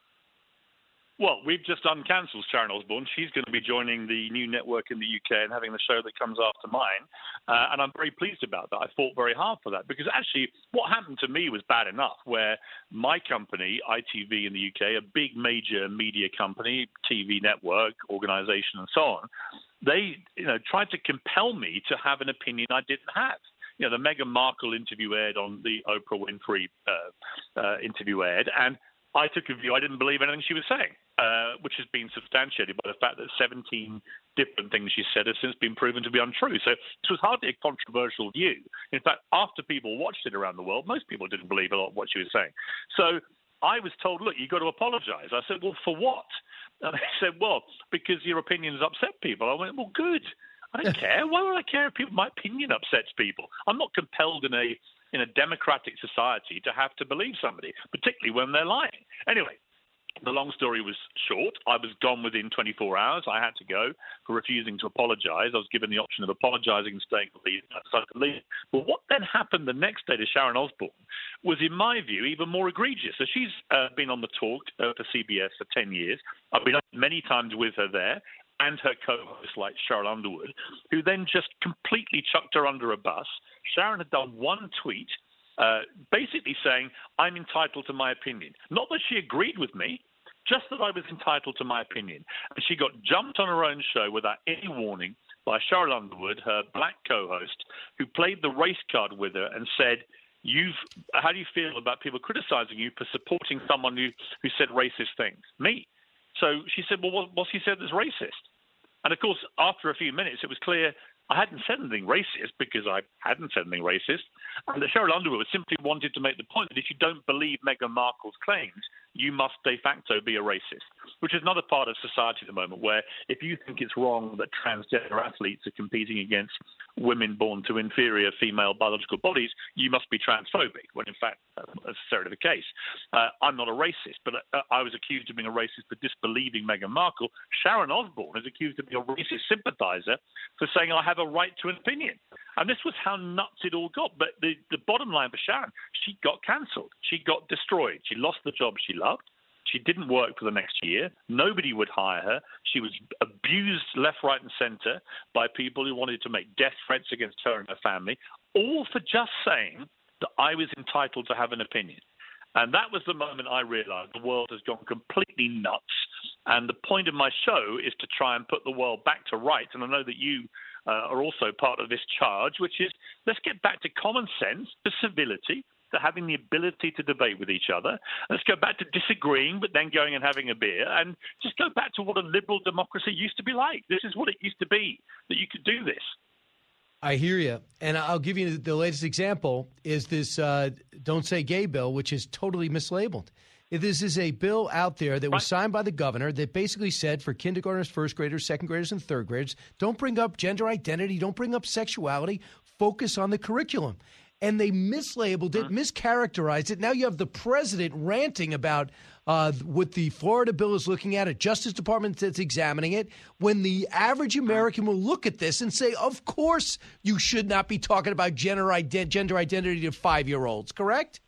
Well, we've just uncancelled Sharon Osbourne. She's going to be joining the new network in the U K and having the show that comes after mine. Uh, and I'm very pleased about that. I fought very hard for that because actually what happened to me was bad enough, where my company, I T V in the U K, a big major media company, T V network, organisation and so on, they you know tried to compel me to have an opinion I didn't have. You know, the Meghan Markle interview aired on the Oprah Winfrey uh, uh, interview aired, and I took a view I didn't believe anything she was saying, uh, which has been substantiated by the fact that seventeen different things she said have since been proven to be untrue. So this was hardly a controversial view. In fact, after people watched it around the world, most people didn't believe a lot of what she was saying. So I was told, look, you've got to apologize. I said, well, for what? And they said, well, because your opinions upset people. I went, well, good. I don't care. Why would I care if people, my opinion upsets people? I'm not compelled in a in a democratic society to have to believe somebody, particularly when they're lying. Anyway, the long story was short. I was gone within twenty-four hours. I had to go for refusing to apologize. I was given the option of apologizing and staying to leave. I decided to leave. But what then happened the next day to Sharon Osbourne was, in my view, even more egregious. So she's uh, been on the talk uh, for C B S for ten years. I've been on many times with her there, and her co-host, like Cheryl Underwood, who then just completely chucked her under a bus. Sharon had done one tweet uh, basically saying, I'm entitled to my opinion. Not that she agreed with me, just that I was entitled to my opinion. And she got jumped on her own show without any warning by Cheryl Underwood, her black co-host, who played the race card with her and said, You've, how do you feel about people criticizing you for supporting someone who, who said racist things? Me. So she said, well, what, what's he said that's racist? And, of course, after a few minutes, it was clear I hadn't said anything racist because I hadn't said anything racist. And that Cheryl Underwood simply wanted to make the point that if you don't believe Meghan Markle's claims, you must de facto be a racist, which is another part of society at the moment where if you think it's wrong that transgender athletes are competing against women born to inferior female biological bodies, you must be transphobic, when in fact that's not necessarily the case. Uh, I'm not a racist, but uh, I was accused of being a racist for disbelieving Meghan Markle. Sharon Osbourne is accused of being a racist sympathizer for saying I have a right to an opinion. And this was how nuts it all got. But the, the bottom line for Sharon, she got cancelled. She got destroyed. She lost the job she loved. She didn't work for the next year. Nobody would hire her. She was abused left, right, and centre by people who wanted to make death threats against her and her family, all for just saying that I was entitled to have an opinion. And that was the moment I realised the world has gone completely nuts And the point of my show is to try and put the world back to rights. And I know that you uh, are also part of this charge, which is let's get back to common sense, to civility, to having the ability to debate with each other. Let's go back to disagreeing, but then going and having a beer, and just go back to what a liberal democracy used to be like. This is what it used to be, that you could do this. I hear you. And I'll give you the latest example is this uh, Don't Say Gay bill, which is totally mislabeled. This is a bill out there that was signed by the governor that basically said for kindergartners, first graders, second graders, and third graders, don't bring up gender identity, don't bring up sexuality, focus on the curriculum. And they mislabeled it, mischaracterized it. Now you have the president ranting about uh, what the Florida bill is looking at, a Justice Department that's examining it, when the average American will look at this and say, of course you should not be talking about gender, ident- gender identity to five-year-olds, correct?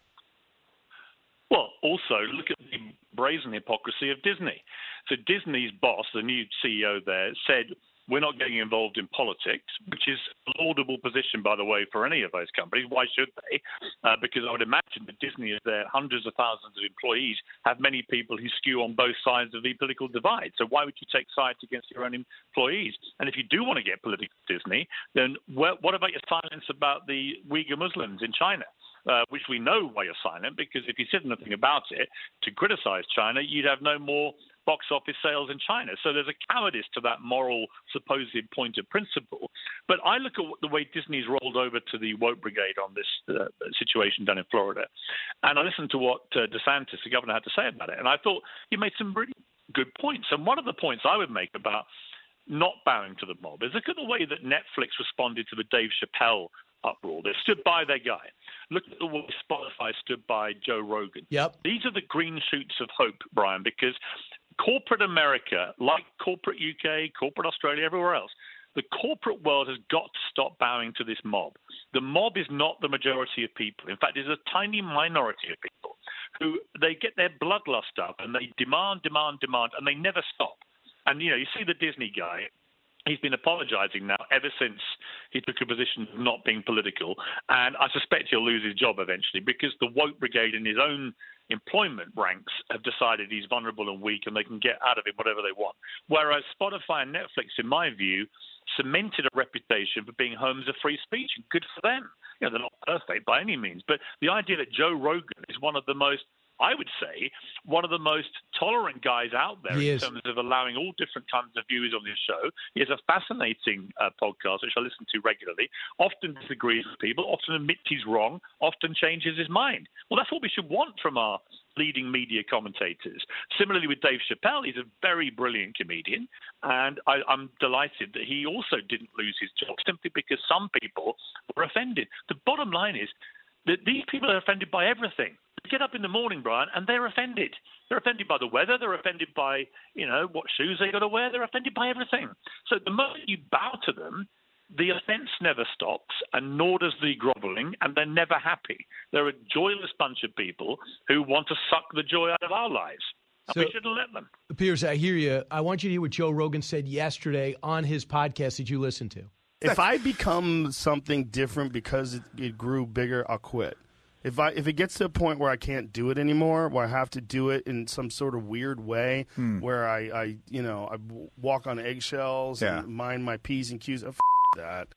Well, also, look at the brazen hypocrisy of Disney. So Disney's boss, the new C E O there, said, we're not getting involved in politics, which is a laudable position, by the way, for any of those companies. Why should they? Uh, because I would imagine that Disney, as their hundreds of thousands of employees, have many people who skew on both sides of the political divide. So why would you take sides against your own employees? And if you do want to get political with Disney, then what about your silence about the Uyghur Muslims in China? Uh, which we know why you're silent, because if you said nothing about it to criticize China, you'd have no more box office sales in China. So there's a cowardice to that moral supposed point of principle. But I look at the way Disney's rolled over to the woke brigade on this uh, situation down in Florida, and I listened to what uh, DeSantis, the governor, had to say about it, and I thought he made some really good points. And one of the points I would make about not bowing to the mob is look at the way that Netflix responded to the Dave Chappelle uproar. They stood by their guy. Look at the way Spotify stood by Joe Rogan. Yep. These are the green shoots of hope, Brian, because corporate America, like corporate U K, corporate Australia, everywhere else, the corporate world has got to stop bowing to this mob. The mob is not the majority of people. In fact, it's a tiny minority of people who they get their bloodlust up and they demand, demand, demand, and they never stop. And, you know, you see the Disney guy. He's been apologizing now ever since he took a position of not being political. And I suspect he'll lose his job eventually because the woke brigade in his own employment ranks have decided he's vulnerable and weak and they can get out of him whatever they want. Whereas Spotify and Netflix, in my view, cemented a reputation for being homes of free speech. And good for them. You know, they're not perfect by any means. But the idea that Joe Rogan is one of the most, I would say, one of the most tolerant guys out there He in is. terms of allowing all different kinds of views on this show. He has a fascinating uh, podcast, which I listen to regularly, often disagrees with people, often admits he's wrong, often changes his mind. Well, that's what we should want from our leading media commentators. Similarly with Dave Chappelle, he's a very brilliant comedian, and I, I'm delighted that he also didn't lose his job simply because some people were offended. The bottom line is that these people are offended by everything. Get up in the morning, Brian, and they're offended. They're offended by the weather. They're offended by, you know, what shoes they got to wear. They're offended by everything. So the moment you bow to them, the offence never stops, and nor does the grovelling, and they're never happy. They're a joyless bunch of people who want to suck the joy out of our lives. And So- we shouldn't let them. Piers, I hear you. I want you to hear what Joe Rogan said yesterday on his podcast that you listened to. If I become something different because it, it grew bigger, I'll quit. If I if it gets to a point where I can't do it anymore, where I have to do it in some sort of weird way, Hmm. where I, I you know I w- walk on eggshells Yeah. and mind my P's and Q's, oh, f- that.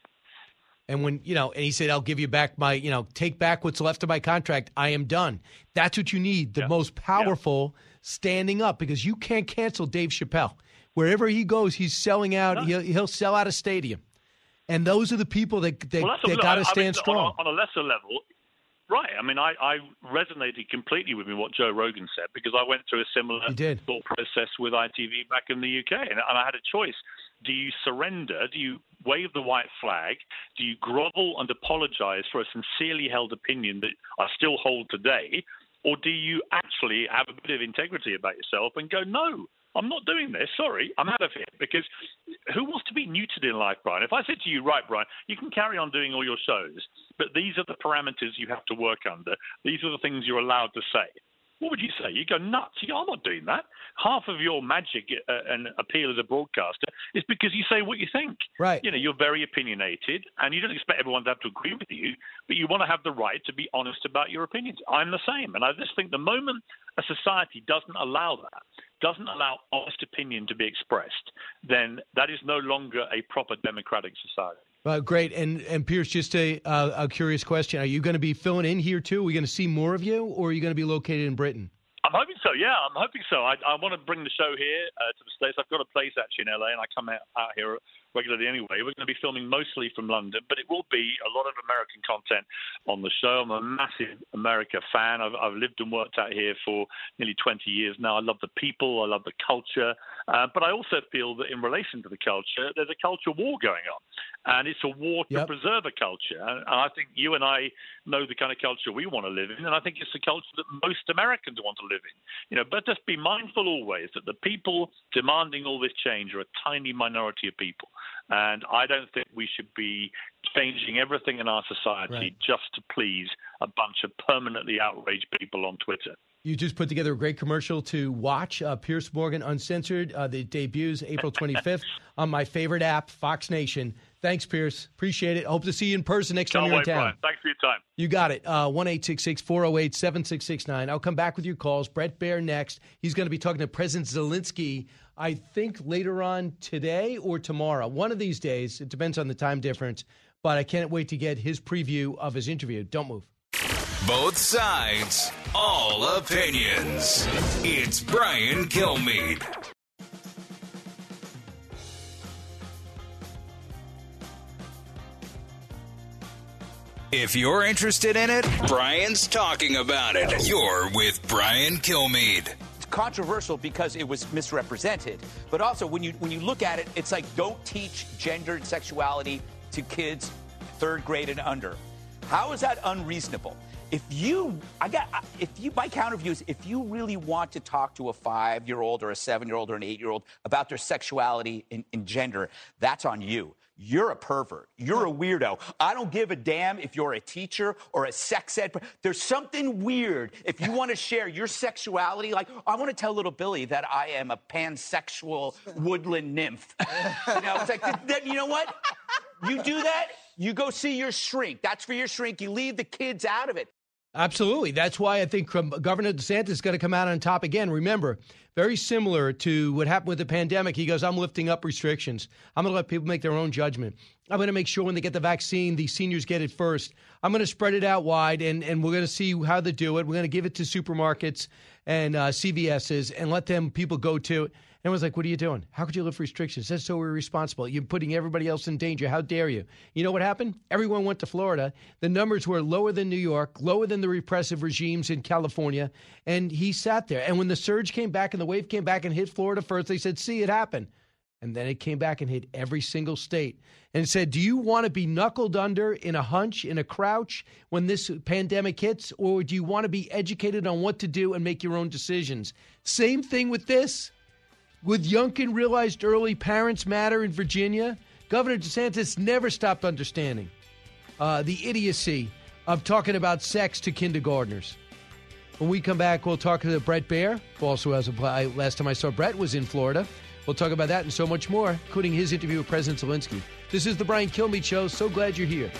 And when, you know, and he said, I'll give you back my, you know, take back what's left of my contract. I am done. That's what you need. The most powerful standing up, because you can't cancel Dave Chappelle. Wherever he goes, he's selling out. He'll, he'll sell out a stadium. And those are the people that, that, Well, that's a- that look, got I- to I mean, stand strong. On a, on a lesser level, right. I mean, I, I resonated completely with what Joe Rogan said because I went through a similar thought process with I T V back in the U K, and, and I had a choice. Do you surrender? Do you wave the white flag? Do you grovel and apologize for a sincerely held opinion that I still hold today? Or do you actually have a bit of integrity about yourself and go, no, I'm not doing this. Sorry, I'm out of here. Because who wants to be neutered in life, Brian? If I said to you, right, Brian, you can carry on doing all your shows, but these are the parameters you have to work under. These are the things you're allowed to say. What would you say? You go nuts. You go, I'm not doing that. Half of your magic uh, and appeal as a broadcaster is because you say what you think. Right. You know, you're very opinionated, and you don't expect everyone to have to agree with you, but you want to have the right to be honest about your opinions. I'm the same, and I just think the moment a society doesn't allow that, doesn't allow honest opinion to be expressed, then that is no longer a proper democratic society. Uh, great. And, and Piers, just a, uh, a curious question. Are you going to be filling in here, too? Are we going to see more of you, or are you going to be located in Britain? I'm hoping so, yeah. I'm hoping so. I, I want to bring the show here uh, to the States. I've got a place actually in L A, and I come out, out here regularly anyway. We're going to be filming mostly from London, but it will be a lot of American content on the show. I'm a massive America fan. I've, I've lived and worked out here for nearly twenty years now. I love the people. I love the culture. Uh, but I also feel that in relation to the culture, there's a culture war going on. And it's a war to yep. preserve a culture. And I think you and I know the kind of culture we want to live in. And I think it's the culture that most Americans want to live in. You know, but just be mindful always that the people demanding all this change are a tiny minority of people. And I don't think we should be changing everything in our society right. just to please a bunch of permanently outraged people on Twitter. You just put together a great commercial to watch, uh, Piers Morgan Uncensored. Uh, the debuts April twenty-fifth on my favorite app, Fox Nation. Thanks, Piers. Appreciate it. Hope to see you in person next time Can't you're wait, in town. Brian. Thanks for your time. You got it. Uh, one eight six six, four oh eight, seven six six nine. I'll come back with your calls. Bret Baier next. He's going to be talking to President Zelensky, I think, later on today or tomorrow. One of these days. It depends on the time difference. But I can't wait to get his preview of his interview. Don't move. Both sides, all opinions. It's Brian Kilmeade. If you're interested in it, Brian's talking about it. You're with Brian Kilmeade. It's controversial because it was misrepresented, but also when you when you look at it, it's like don't teach gender and sexuality to kids third grade and under. How is that unreasonable? If you, I got, if you, my counter view is if you really want to talk to a five-year-old or a seven-year-old or an eight-year-old about their sexuality and, and gender, that's on you. You're a pervert. You're a weirdo. I don't give a damn if you're a teacher or a sex ed. There's something weird if you want to share your sexuality. Like, I want to tell little Billy that I am a pansexual woodland nymph. You know, it's like, then you know what? You do that, you go see your shrink. That's for your shrink. You leave the kids out of it. Absolutely. That's why I think Governor DeSantis is going to come out on top again. Remember, very similar to what happened with the pandemic. He goes, I'm lifting up restrictions. I'm going to let people make their own judgment. I'm going to make sure when they get the vaccine, the seniors get it first. I'm going to spread it out wide, and, and we're going to see how they do it. We're going to give it to supermarkets and uh, C V S's and let them people go to it. And everyone's like, what are you doing? How could you lift restrictions? That's so irresponsible. You're putting everybody else in danger. How dare you? You know what happened? Everyone went to Florida. The numbers were lower than New York, lower than the repressive regimes in California. And he sat there. And when the surge came back and the wave came back and hit Florida first, they said, see, it happened. And then it came back and hit every single state and said, do you want to be knuckled under in a hunch, in a crouch when this pandemic hits? Or do you want to be educated on what to do and make your own decisions? Same thing with this. With Youngkin realized early parents matter in Virginia, Governor DeSantis never stopped understanding uh, the idiocy of talking about sex to kindergartners. When we come back, we'll talk to Bret Baier, who also has a last time I saw Bret was in Florida. We'll talk about that and so much more, including his interview with President Zelensky. This is the Brian Kilmeade Show. So glad you're here.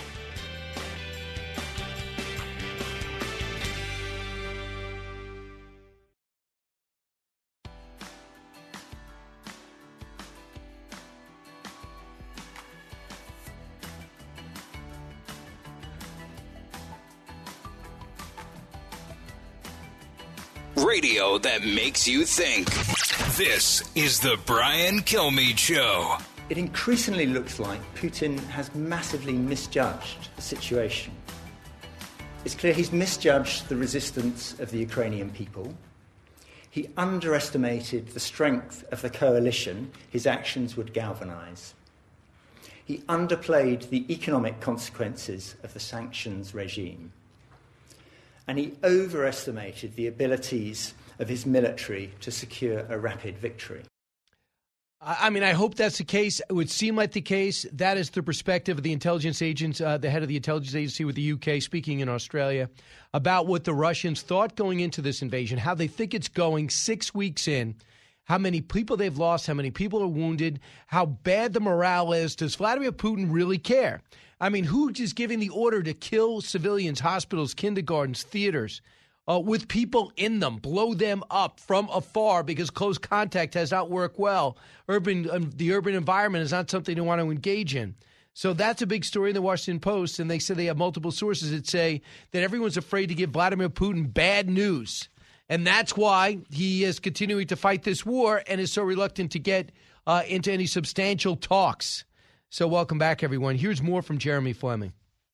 Radio that makes you think. This is the Brian Kilmeade Show. It increasingly looks like Putin has massively misjudged the situation. It's clear he's misjudged the resistance of the Ukrainian people. He underestimated the strength of the coalition his actions would galvanize. He underplayed the economic consequences of the sanctions regime. And he overestimated the abilities of his military to secure a rapid victory. I mean, I hope that's the case. It would seem like the case. That is the perspective of the intelligence agents, uh, the head of the intelligence agency with the U K speaking in Australia, about what the Russians thought going into this invasion, how they think it's going six weeks in, how many people they've lost, how many people are wounded, how bad the morale is. Does Vladimir Putin really care? I mean, who is giving the order to kill civilians, hospitals, kindergartens, theaters? uh, with people in them, blow them up from afar because close contact has not worked well. Urban, um, the urban environment is not something they want to engage in. So that's a big story in the Washington Post, and they say they have multiple sources that say that everyone's afraid to give Vladimir Putin bad news. And that's why he is continuing to fight this war and is so reluctant to get uh, into any substantial talks. So welcome back, everyone. Here's more from Jeremy Fleming.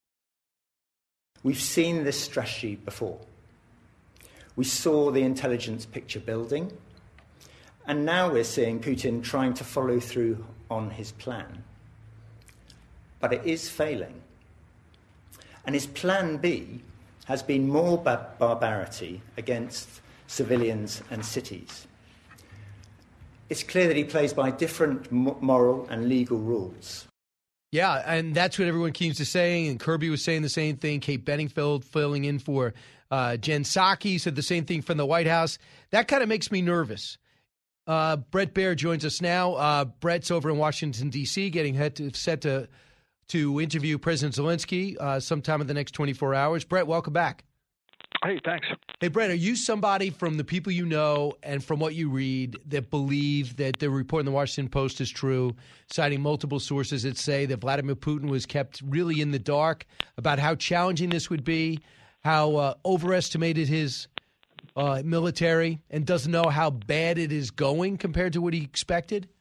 We've seen this strategy before. We saw the intelligence picture building, and now we're seeing Putin trying to follow through on his plan. But it is failing. And his plan B has been more bar- barbarity against civilians and cities. It's clear that he plays by different moral and legal rules. Yeah, and that's what everyone keeps saying, and Kirby was saying the same thing. Kate Benningfield filling in for uh, Jen Psaki said the same thing from the White House. That kind of makes me nervous. Uh, Brett Baer joins us now. Uh, Brett's over in Washington, D C, getting to, set to to interview President Zelensky uh, sometime in the next twenty-four hours. Brett, welcome back. Hey, thanks. Hey, Brett, are you somebody from the people you know and from what you read that believe that the report in the Washington Post is true, citing multiple sources that say that Vladimir Putin was kept really in the dark about how challenging this would be, how uh, overestimated his uh, military, and doesn't know how bad it is going compared to what he expected?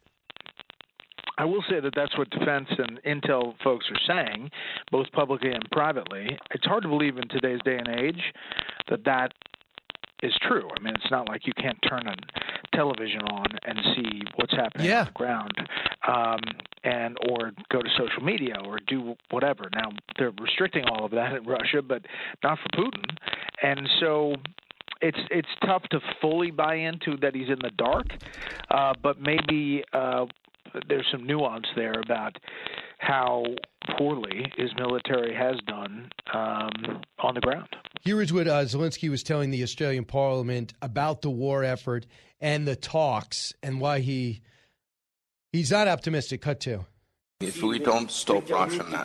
I will say that that's what defense and intel folks are saying, both publicly and privately. It's hard to believe in today's day and age that that is true. I mean, it's not like you can't turn a television on and see what's happening yeah. on the ground, um, and or go to social media or do whatever. Now, they're restricting all of that in Russia, but not for Putin. And so it's it's tough to fully buy into that he's in the dark, uh, but maybe uh, there's some nuance there about how poorly his military has done um, on the ground. Here is what uh, Zelensky was telling the Australian Parliament about the war effort and the talks and why he he's not optimistic. Cut to. If we don't stop Russia now,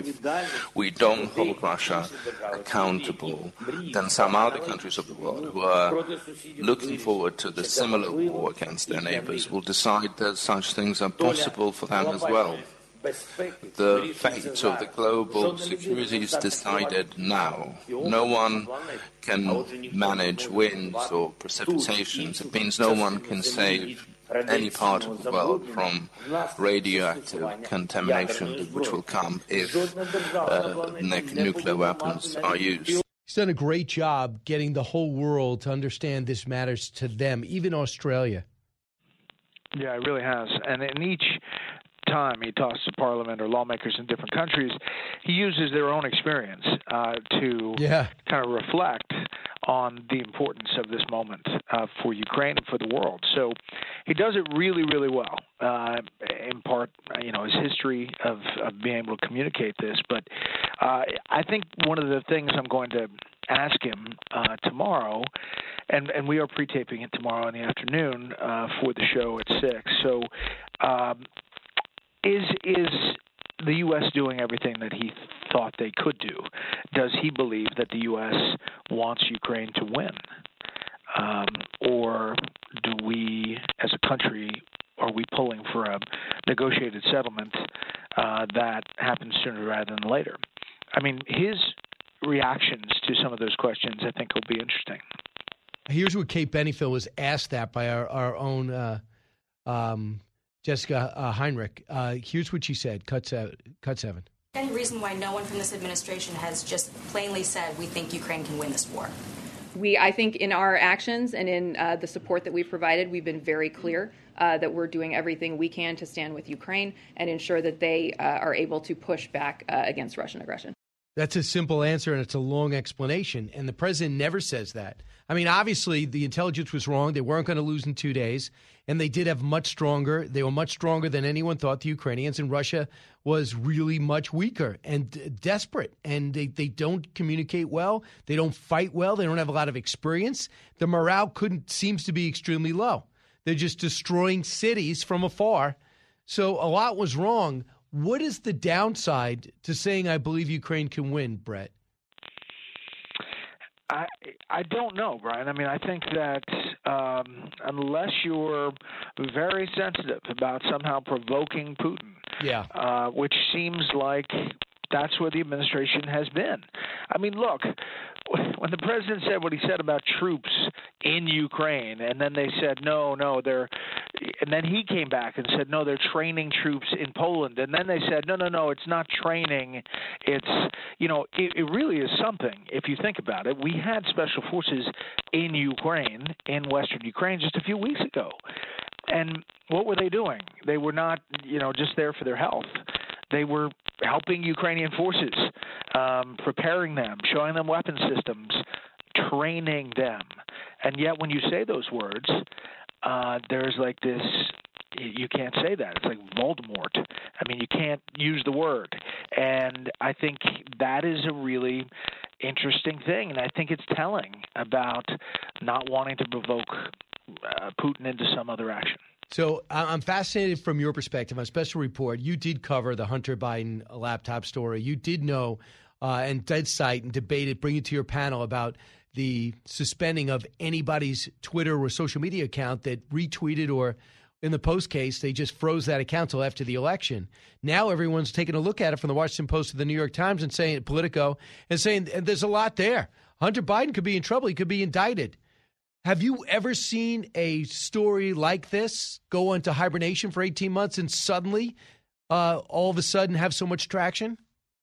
if we don't hold Russia accountable, then some other countries of the world who are looking forward to the similar war against their neighbors will decide that such things are possible for them as well. The fate of the global security is decided now. No one can manage winds or precipitations. It means no one can save any part of the world from radioactive contamination, which will come if uh, nuclear weapons are used. He's done a great job getting the whole world to understand this matters to them, even Australia. Yeah, it really has. And in each time he talks to Parliament or lawmakers in different countries, he uses their own experience uh, to yeah. kind of reflect on the importance of this moment uh, for Ukraine and for the world. So he does it really, really well. Uh, in part, you know, his history of, of being able to communicate this. But uh, I think one of the things I'm going to ask him uh, tomorrow, and, and we are pre-taping it tomorrow in the afternoon uh, for the show at six. So um, is is the U S doing everything that he thought they could do? Does he believe that the U S wants Ukraine to win? Um, or do we, as a country, are we pulling for a negotiated settlement uh, that happens sooner rather than later? I mean, his reactions to some of those questions, I think, will be interesting. Here's what Kate Benningfield was asked that by our, our own uh, um, Jessica uh, Heinrich. Uh, here's what she said. Cut, se- cut seven. Any reason why no one from this administration has just plainly said we think Ukraine can win this war? We, I think in our actions and in uh, the support that we've provided, we've been very clear uh, that we're doing everything we can to stand with Ukraine and ensure that they uh, are able to push back uh, against Russian aggression. That's a simple answer, and it's a long explanation, and the president never says that. I mean, obviously, the intelligence was wrong. They weren't going to lose in two days, and they did have much stronger. They were much stronger than anyone thought, the Ukrainians, and Russia was really much weaker and d- desperate, and they, they don't communicate well. They don't fight well. They don't have a lot of experience. The morale couldn't seems to be extremely low. They're just destroying cities from afar, so a lot was wrong. What is the downside to saying I believe Ukraine can win, Brett? I I don't know, Brian. I mean, I think that um, unless you're very sensitive about somehow provoking Putin, yeah, uh, which seems like that's where the administration has been. I mean, look, when the president said what he said about troops in Ukraine, and then they said, no, no, they're – and then he came back and said, no, they're training troops in Poland. And then they said, no, no, no, it's not training. It's – you know, it, it really is something if you think about it. We had special forces in Ukraine, in western Ukraine, just a few weeks ago. And what were they doing? They were not, you know, just there for their health. They were helping Ukrainian forces, um, preparing them, showing them weapon systems, training them. And yet when you say those words, uh, there's like this – you can't say that. It's like Voldemort. I mean, you can't use the word. And I think that is a really interesting thing, and I think it's telling about not wanting to provoke uh, Putin into some other action. So I'm fascinated from your perspective on Special Report. You did cover the Hunter Biden laptop story. You did know uh, and did cite and debate it, bring it to your panel about the suspending of anybody's Twitter or social media account that retweeted or, in the Post case, they just froze that account till after the election. Now everyone's taking a look at it from the Washington Post to the New York Times and saying, Politico, and saying and there's a lot there. Hunter Biden could be in trouble. He could be indicted. Have you ever seen a story like this go into hibernation for eighteen months and suddenly, uh, all of a sudden, have so much traction?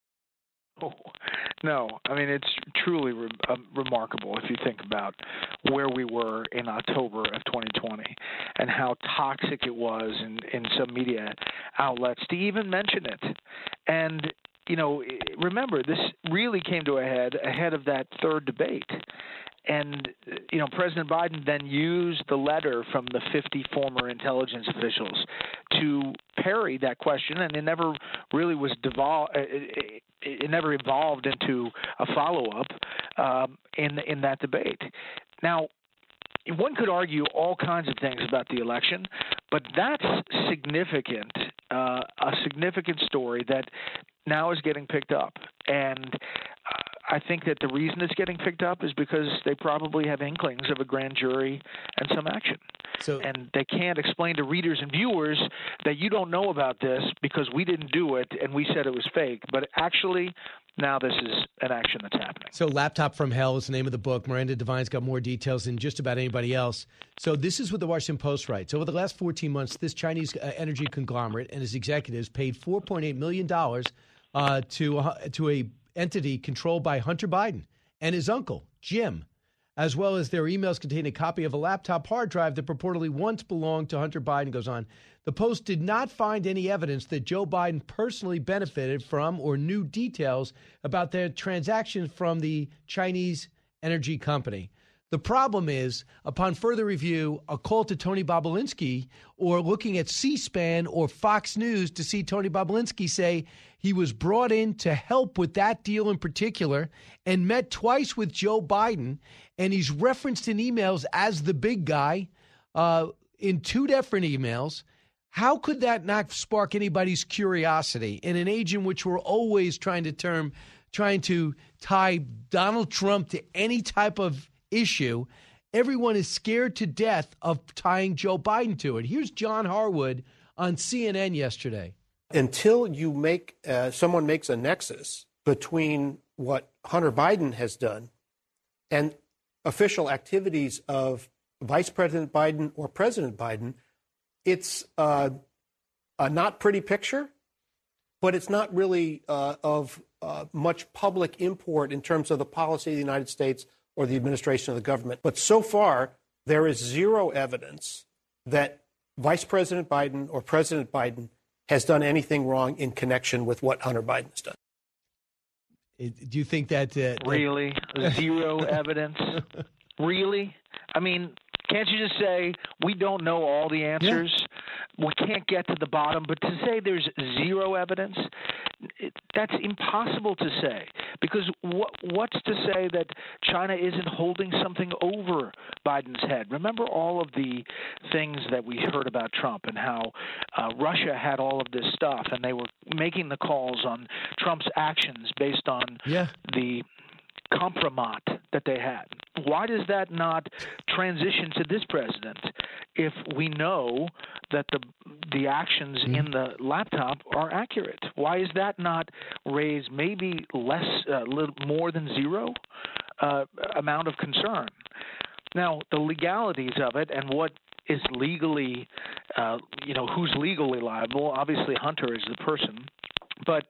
Oh, no. I mean, it's truly re- uh, remarkable if you think about where we were in October of twenty twenty and how toxic it was in, in some media outlets to even mention it. And, you know, remember, this really came to a head ahead of that third debate. And, you know, President Biden then used the letter from the fifty former intelligence officials to parry that question, and it never really was devolved. It, it, it never evolved into a follow-up um, in in that debate. Now, one could argue all kinds of things about the election, but that's significant, uh, a significant story that now is getting picked up. And uh, I think that the reason it's getting picked up is because they probably have inklings of a grand jury and some action. So, and they can't explain to readers and viewers that you don't know about this because we didn't do it and we said it was fake. But actually, now this is an action that's happening. So Laptop from Hell is the name of the book. Miranda Devine's got more details than just about anybody else. So this is what the Washington Post writes. Over the last fourteen months, this Chinese uh, energy conglomerate and its executives paid four point eight million dollars uh, to, uh, to a entity controlled by Hunter Biden and his uncle, Jim, as well as their emails contain a copy of a laptop hard drive that purportedly once belonged to Hunter Biden. Goes on. The Post did not find any evidence that Joe Biden personally benefited from or knew details about their transactions from the Chinese energy company. The problem is, upon further review, a call to Tony Bobulinski or looking at C-SPAN or Fox News to see Tony Bobulinski say he was brought in to help with that deal in particular and met twice with Joe Biden, and he's referenced in emails as the big guy uh, in two different emails. How could that not spark anybody's curiosity in an age in which we're always trying to term, trying to tie Donald Trump to any type of issue? Everyone is scared to death of tying Joe Biden to it. Here's John Harwood on C N N yesterday. Until you make uh, someone makes a nexus between what Hunter Biden has done and official activities of Vice President Biden or President Biden, it's uh, a not pretty picture, but it's not really uh, of uh, much public import in terms of the policy of the United States or the administration of the government. But so far, there is zero evidence that Vice President Biden or President Biden has done anything wrong in connection with what Hunter Biden has done. Do you think that... Uh, really? Zero evidence? Really? I mean, can't you just say, we don't know all the answers? Yeah. We can't get to the bottom. But to say there's zero evidence, it, that's impossible to say. Because what, what's to say that China isn't holding something over Biden's head? Remember all of the things that we heard about Trump and how uh, Russia had all of this stuff, and they were making the calls on Trump's actions based on yeah. the compromat that they had. Why does that not transition to this president if we know that the the actions mm-hmm. in the laptop are accurate? Why is that not raised maybe less, uh, little more than zero uh, amount of concern? Now, the legalities of it and what is legally, uh, you know, who's legally liable? Obviously, Hunter is the person, but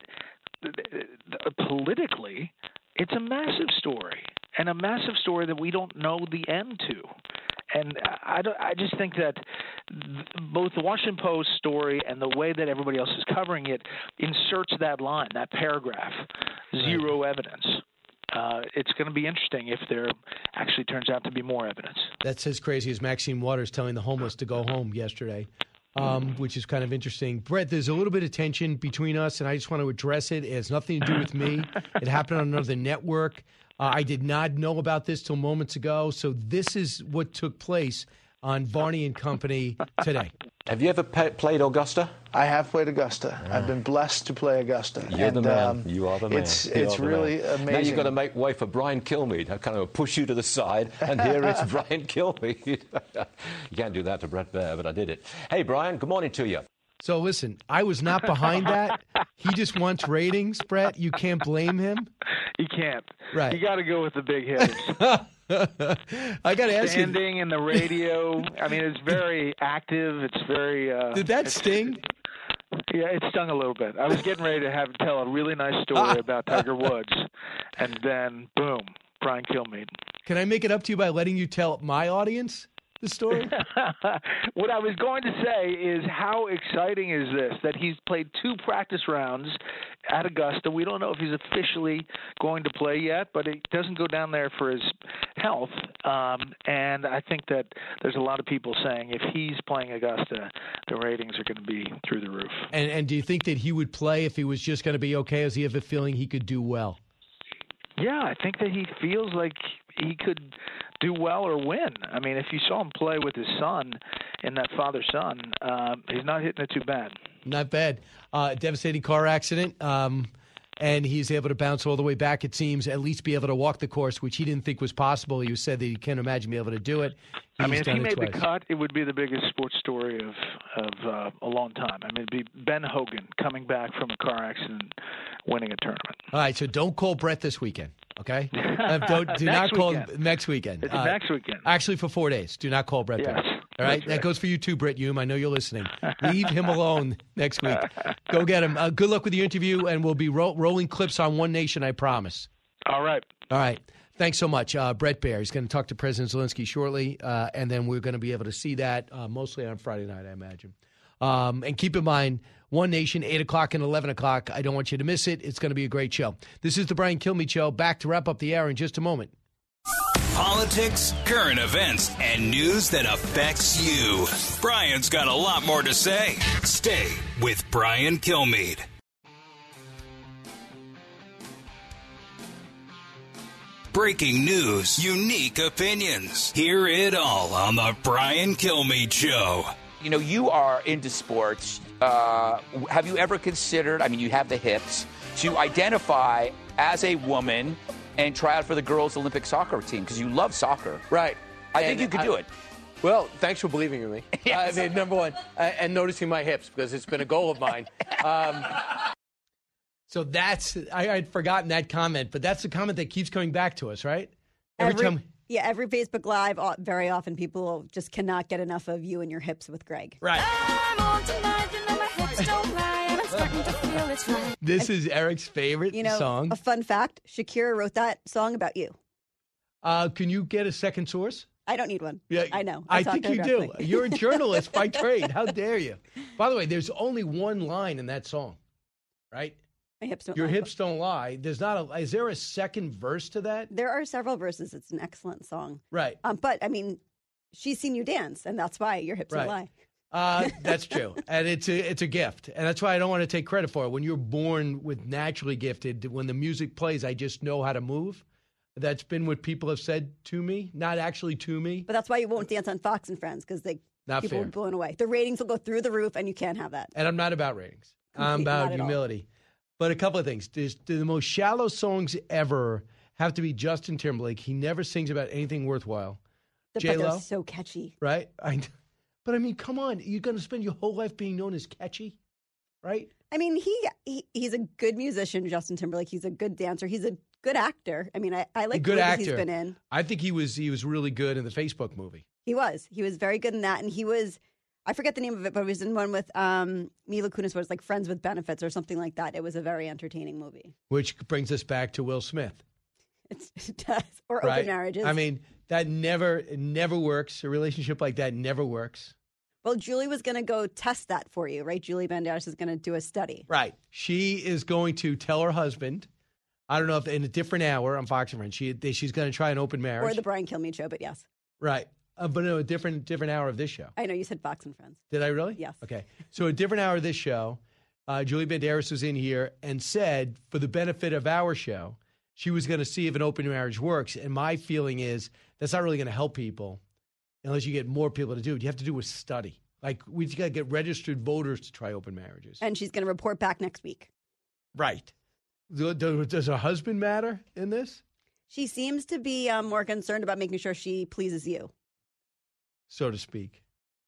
politically, it's a massive story, and a massive story that we don't know the end to. And I, don't, I just think that both the Washington Post story and the way that everybody else is covering it inserts that line, that paragraph, zero evidence. Uh, it's going to be interesting if there actually turns out to be more evidence. That's as crazy as Maxine Waters telling the homeless to go home yesterday, um, which is kind of interesting. Brett, there's a little bit of tension between us, and I just want to address it. It has nothing to do with me. It happened on another network. Uh, I did not know about this till moments ago, so this is what took place on Varney and Company today. Have you ever pe- played Augusta? I have played Augusta. Ah. I've been blessed to play Augusta. You're and, you the man. Um, you are the man. It's, you it's really man. amazing. Now you've got to make way for Brian Kilmeade. I kind of push you to the side, and here it's Brian Kilmeade. You can't do that to Brett Baer, but I did it. Hey, Brian, good morning to you. So listen, I was not behind that. He just wants ratings, Brett. You can't blame him. You can't. Right. You got to go with the big hitters. I got to ask you. Standing in the radio. I mean, it's very active. It's very. Uh, Did that sting? Yeah, it stung a little bit. I was getting ready to have tell a really nice story about Tiger Woods, and then boom, Brian Kilmeade. Can I make it up to you by letting you tell my audience the story? What I was going to say is, how exciting is this that he's played two practice rounds at Augusta. We don't know if he's officially going to play yet, but he doesn't go down there for his health. Um, and I think that there's a lot of people saying if he's playing Augusta, the ratings are going to be through the roof. And, and do you think that he would play if he was just going to be okay? Or does he have a feeling he could do well? Yeah, I think that he feels like he could do well or win. I mean, if you saw him play with his son in that father-son, uh, he's not hitting it too bad. Not bad. Uh, devastating car accident, um, and he's able to bounce all the way back, it seems, at least be able to walk the course, which he didn't think was possible. He said that he can't imagine being able to do it. He's I mean, if he made twice. the cut, it would be the biggest sports story of of uh, a long time. I mean, it'd be Ben Hogan coming back from a car accident, winning a tournament. All right, so don't call Brett this weekend, okay? Uh, don't, do not call weekend. him next weekend. It's uh, next weekend. Actually, for four days. Do not call Brett Yes, back. All right? right. That goes for you too, Brett Hume. I know you're listening. Leave him alone next week. Go get him. Uh, good luck with your interview, and we'll be ro- rolling clips on One Nation, I promise. All right. All right. Thanks so much. Uh, Brett Baer. He's going to talk to President Zelensky shortly, uh, and then we're going to be able to see that uh, mostly on Friday night, I imagine. Um, and keep in mind, One Nation, eight o'clock and eleven o'clock. I don't want you to miss it. It's going to be a great show. This is the Brian Kilmeade Show. Back to wrap up the hour in just a moment. Politics, current events, and news that affects you. Brian's got a lot more to say. Stay with Brian Kilmeade. Breaking news, unique opinions. Hear it all on the Brian Kilmeade Show. You know, you are into sports. Uh, have you ever considered, I mean, you have the hips, to identify as a woman and try out for the girls' Olympic soccer team? Because you love soccer. Right. I And think you could I, do it. Well, thanks for believing in me. Yes. I mean, number one, uh, and noticing my hips, because it's been a goal of mine. Um, So that's, I had forgotten that comment, but that's the comment that keeps coming back to us, right? Every, every time. Yeah, every Facebook Live, uh, very often people just cannot get enough of you and your hips with Greg. Right. I'm on tonight, you know my hips don't lie, and I'm starting to feel it's right. This is Eric's favorite You know, song. a fun fact, Shakira wrote that song about you. Uh, can you get a second source? I don't need one. Yeah, I know. I, talked think to her you do. directly. You're a journalist by trade. How dare you? By the way, there's only one line in that song, right? My hips don't Your lie. hips don't lie. There's not a. Is there a second verse to that? There are several verses. It's an excellent song. Right. Um, but, I mean, she's seen you dance, and that's why your hips Right. don't lie. Uh, that's true, and it's a it's a gift, and that's why I don't want to take credit for it. When you're born with naturally gifted, when the music plays, I just know how to move. That's been what people have said to me, not actually to me. But that's why you won't dance on Fox and Friends, because they Not people fair. will be blown away. The ratings will go through the roof, and you can't have that. And I'm not about ratings. I'm Completely about not at all. humility. But a couple of things. There's, the most shallow songs ever have to be Justin Timberlake. He never sings about anything worthwhile. But J Lo, they're so catchy. right? I, but I mean, come on. You're going to spend your whole life being known as catchy, right? I mean, he, he he's a good musician, Justin Timberlake. He's a good dancer. He's a good actor. I mean, I, I like a good movies actor. he's been in. I think he was he was really good in the Facebook movie. He was. He was very good in that. And he was, I forget the name of it, but he was in one with um, Mila Kunis, where it's like Friends with Benefits or something like that. It was a very entertaining movie. Which brings us back to Will Smith. It's, it does. Or right? open marriages. I mean, that never, it never works. A relationship like that never works. Well, Julie was going to go test that for you, right? Julie Banderas is going to do a study. Right. She is going to tell her husband, I don't know if in a different hour on Fox and Friends, she, she's going to try an open marriage. Or the Brian Kilmeade show, but yes. Right. Uh, but no, a different different hour of this show. I know you said Fox and Friends. Did I really? Yes. Okay. So a different hour of this show, uh, Julie Banderas was in here and said, for the benefit of our show, she was going to see if an open marriage works. And my feeling is that's not really going to help people unless you get more people to do it. You have to do a study. Like, we've got to get registered voters to try open marriages. And she's going to report back next week. Right. Does her husband matter in this? She seems to be um, more concerned about making sure she pleases you. So to speak.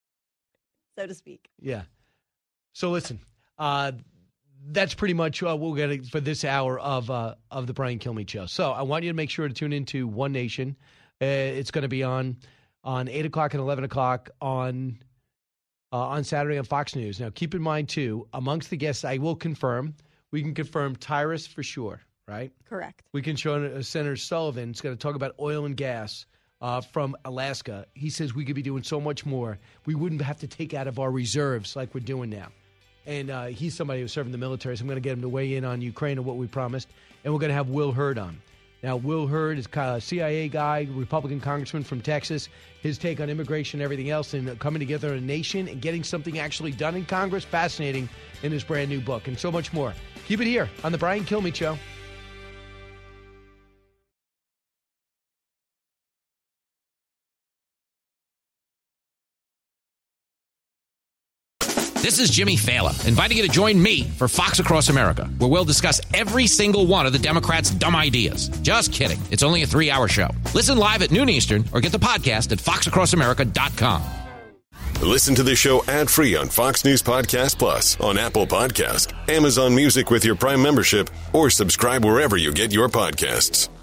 So to speak. Yeah. So listen, uh, that's pretty much uh, what we're going to for this hour of uh, of the Brian Kilmeade Show. So I want you to make sure to tune into One Nation. Uh, it's going to be on on eight o'clock and eleven o'clock on uh, on Saturday on Fox News. Now, keep in mind, too, amongst the guests, I will confirm, we can confirm Tyrus for sure, right? Correct. We can show uh, Senator Sullivan is going to talk about oil and gas. Uh, from Alaska. He says we could be doing so much more. We wouldn't have to take out of our reserves like we're doing now. And uh, he's somebody who's serving the military, so I'm going to get him to weigh in on Ukraine and what we promised. And we're going to have Will Hurd on. Now, Will Hurd is a C I A guy, Republican congressman from Texas. His take on immigration and everything else and coming together in a nation and getting something actually done in Congress, fascinating in his brand new book and so much more. Keep it here on The Brian Kilmeade Show. This is Jimmy Fallon, inviting you to join me for Fox Across America, where we'll discuss every single one of the Democrats' dumb ideas. Just kidding. It's only a three-hour show. Listen live at noon Eastern or get the podcast at fox across america dot com. Listen to the show ad-free on Fox News Podcast Plus, on Apple Podcast, Amazon Music with your Prime membership, or subscribe wherever you get your podcasts.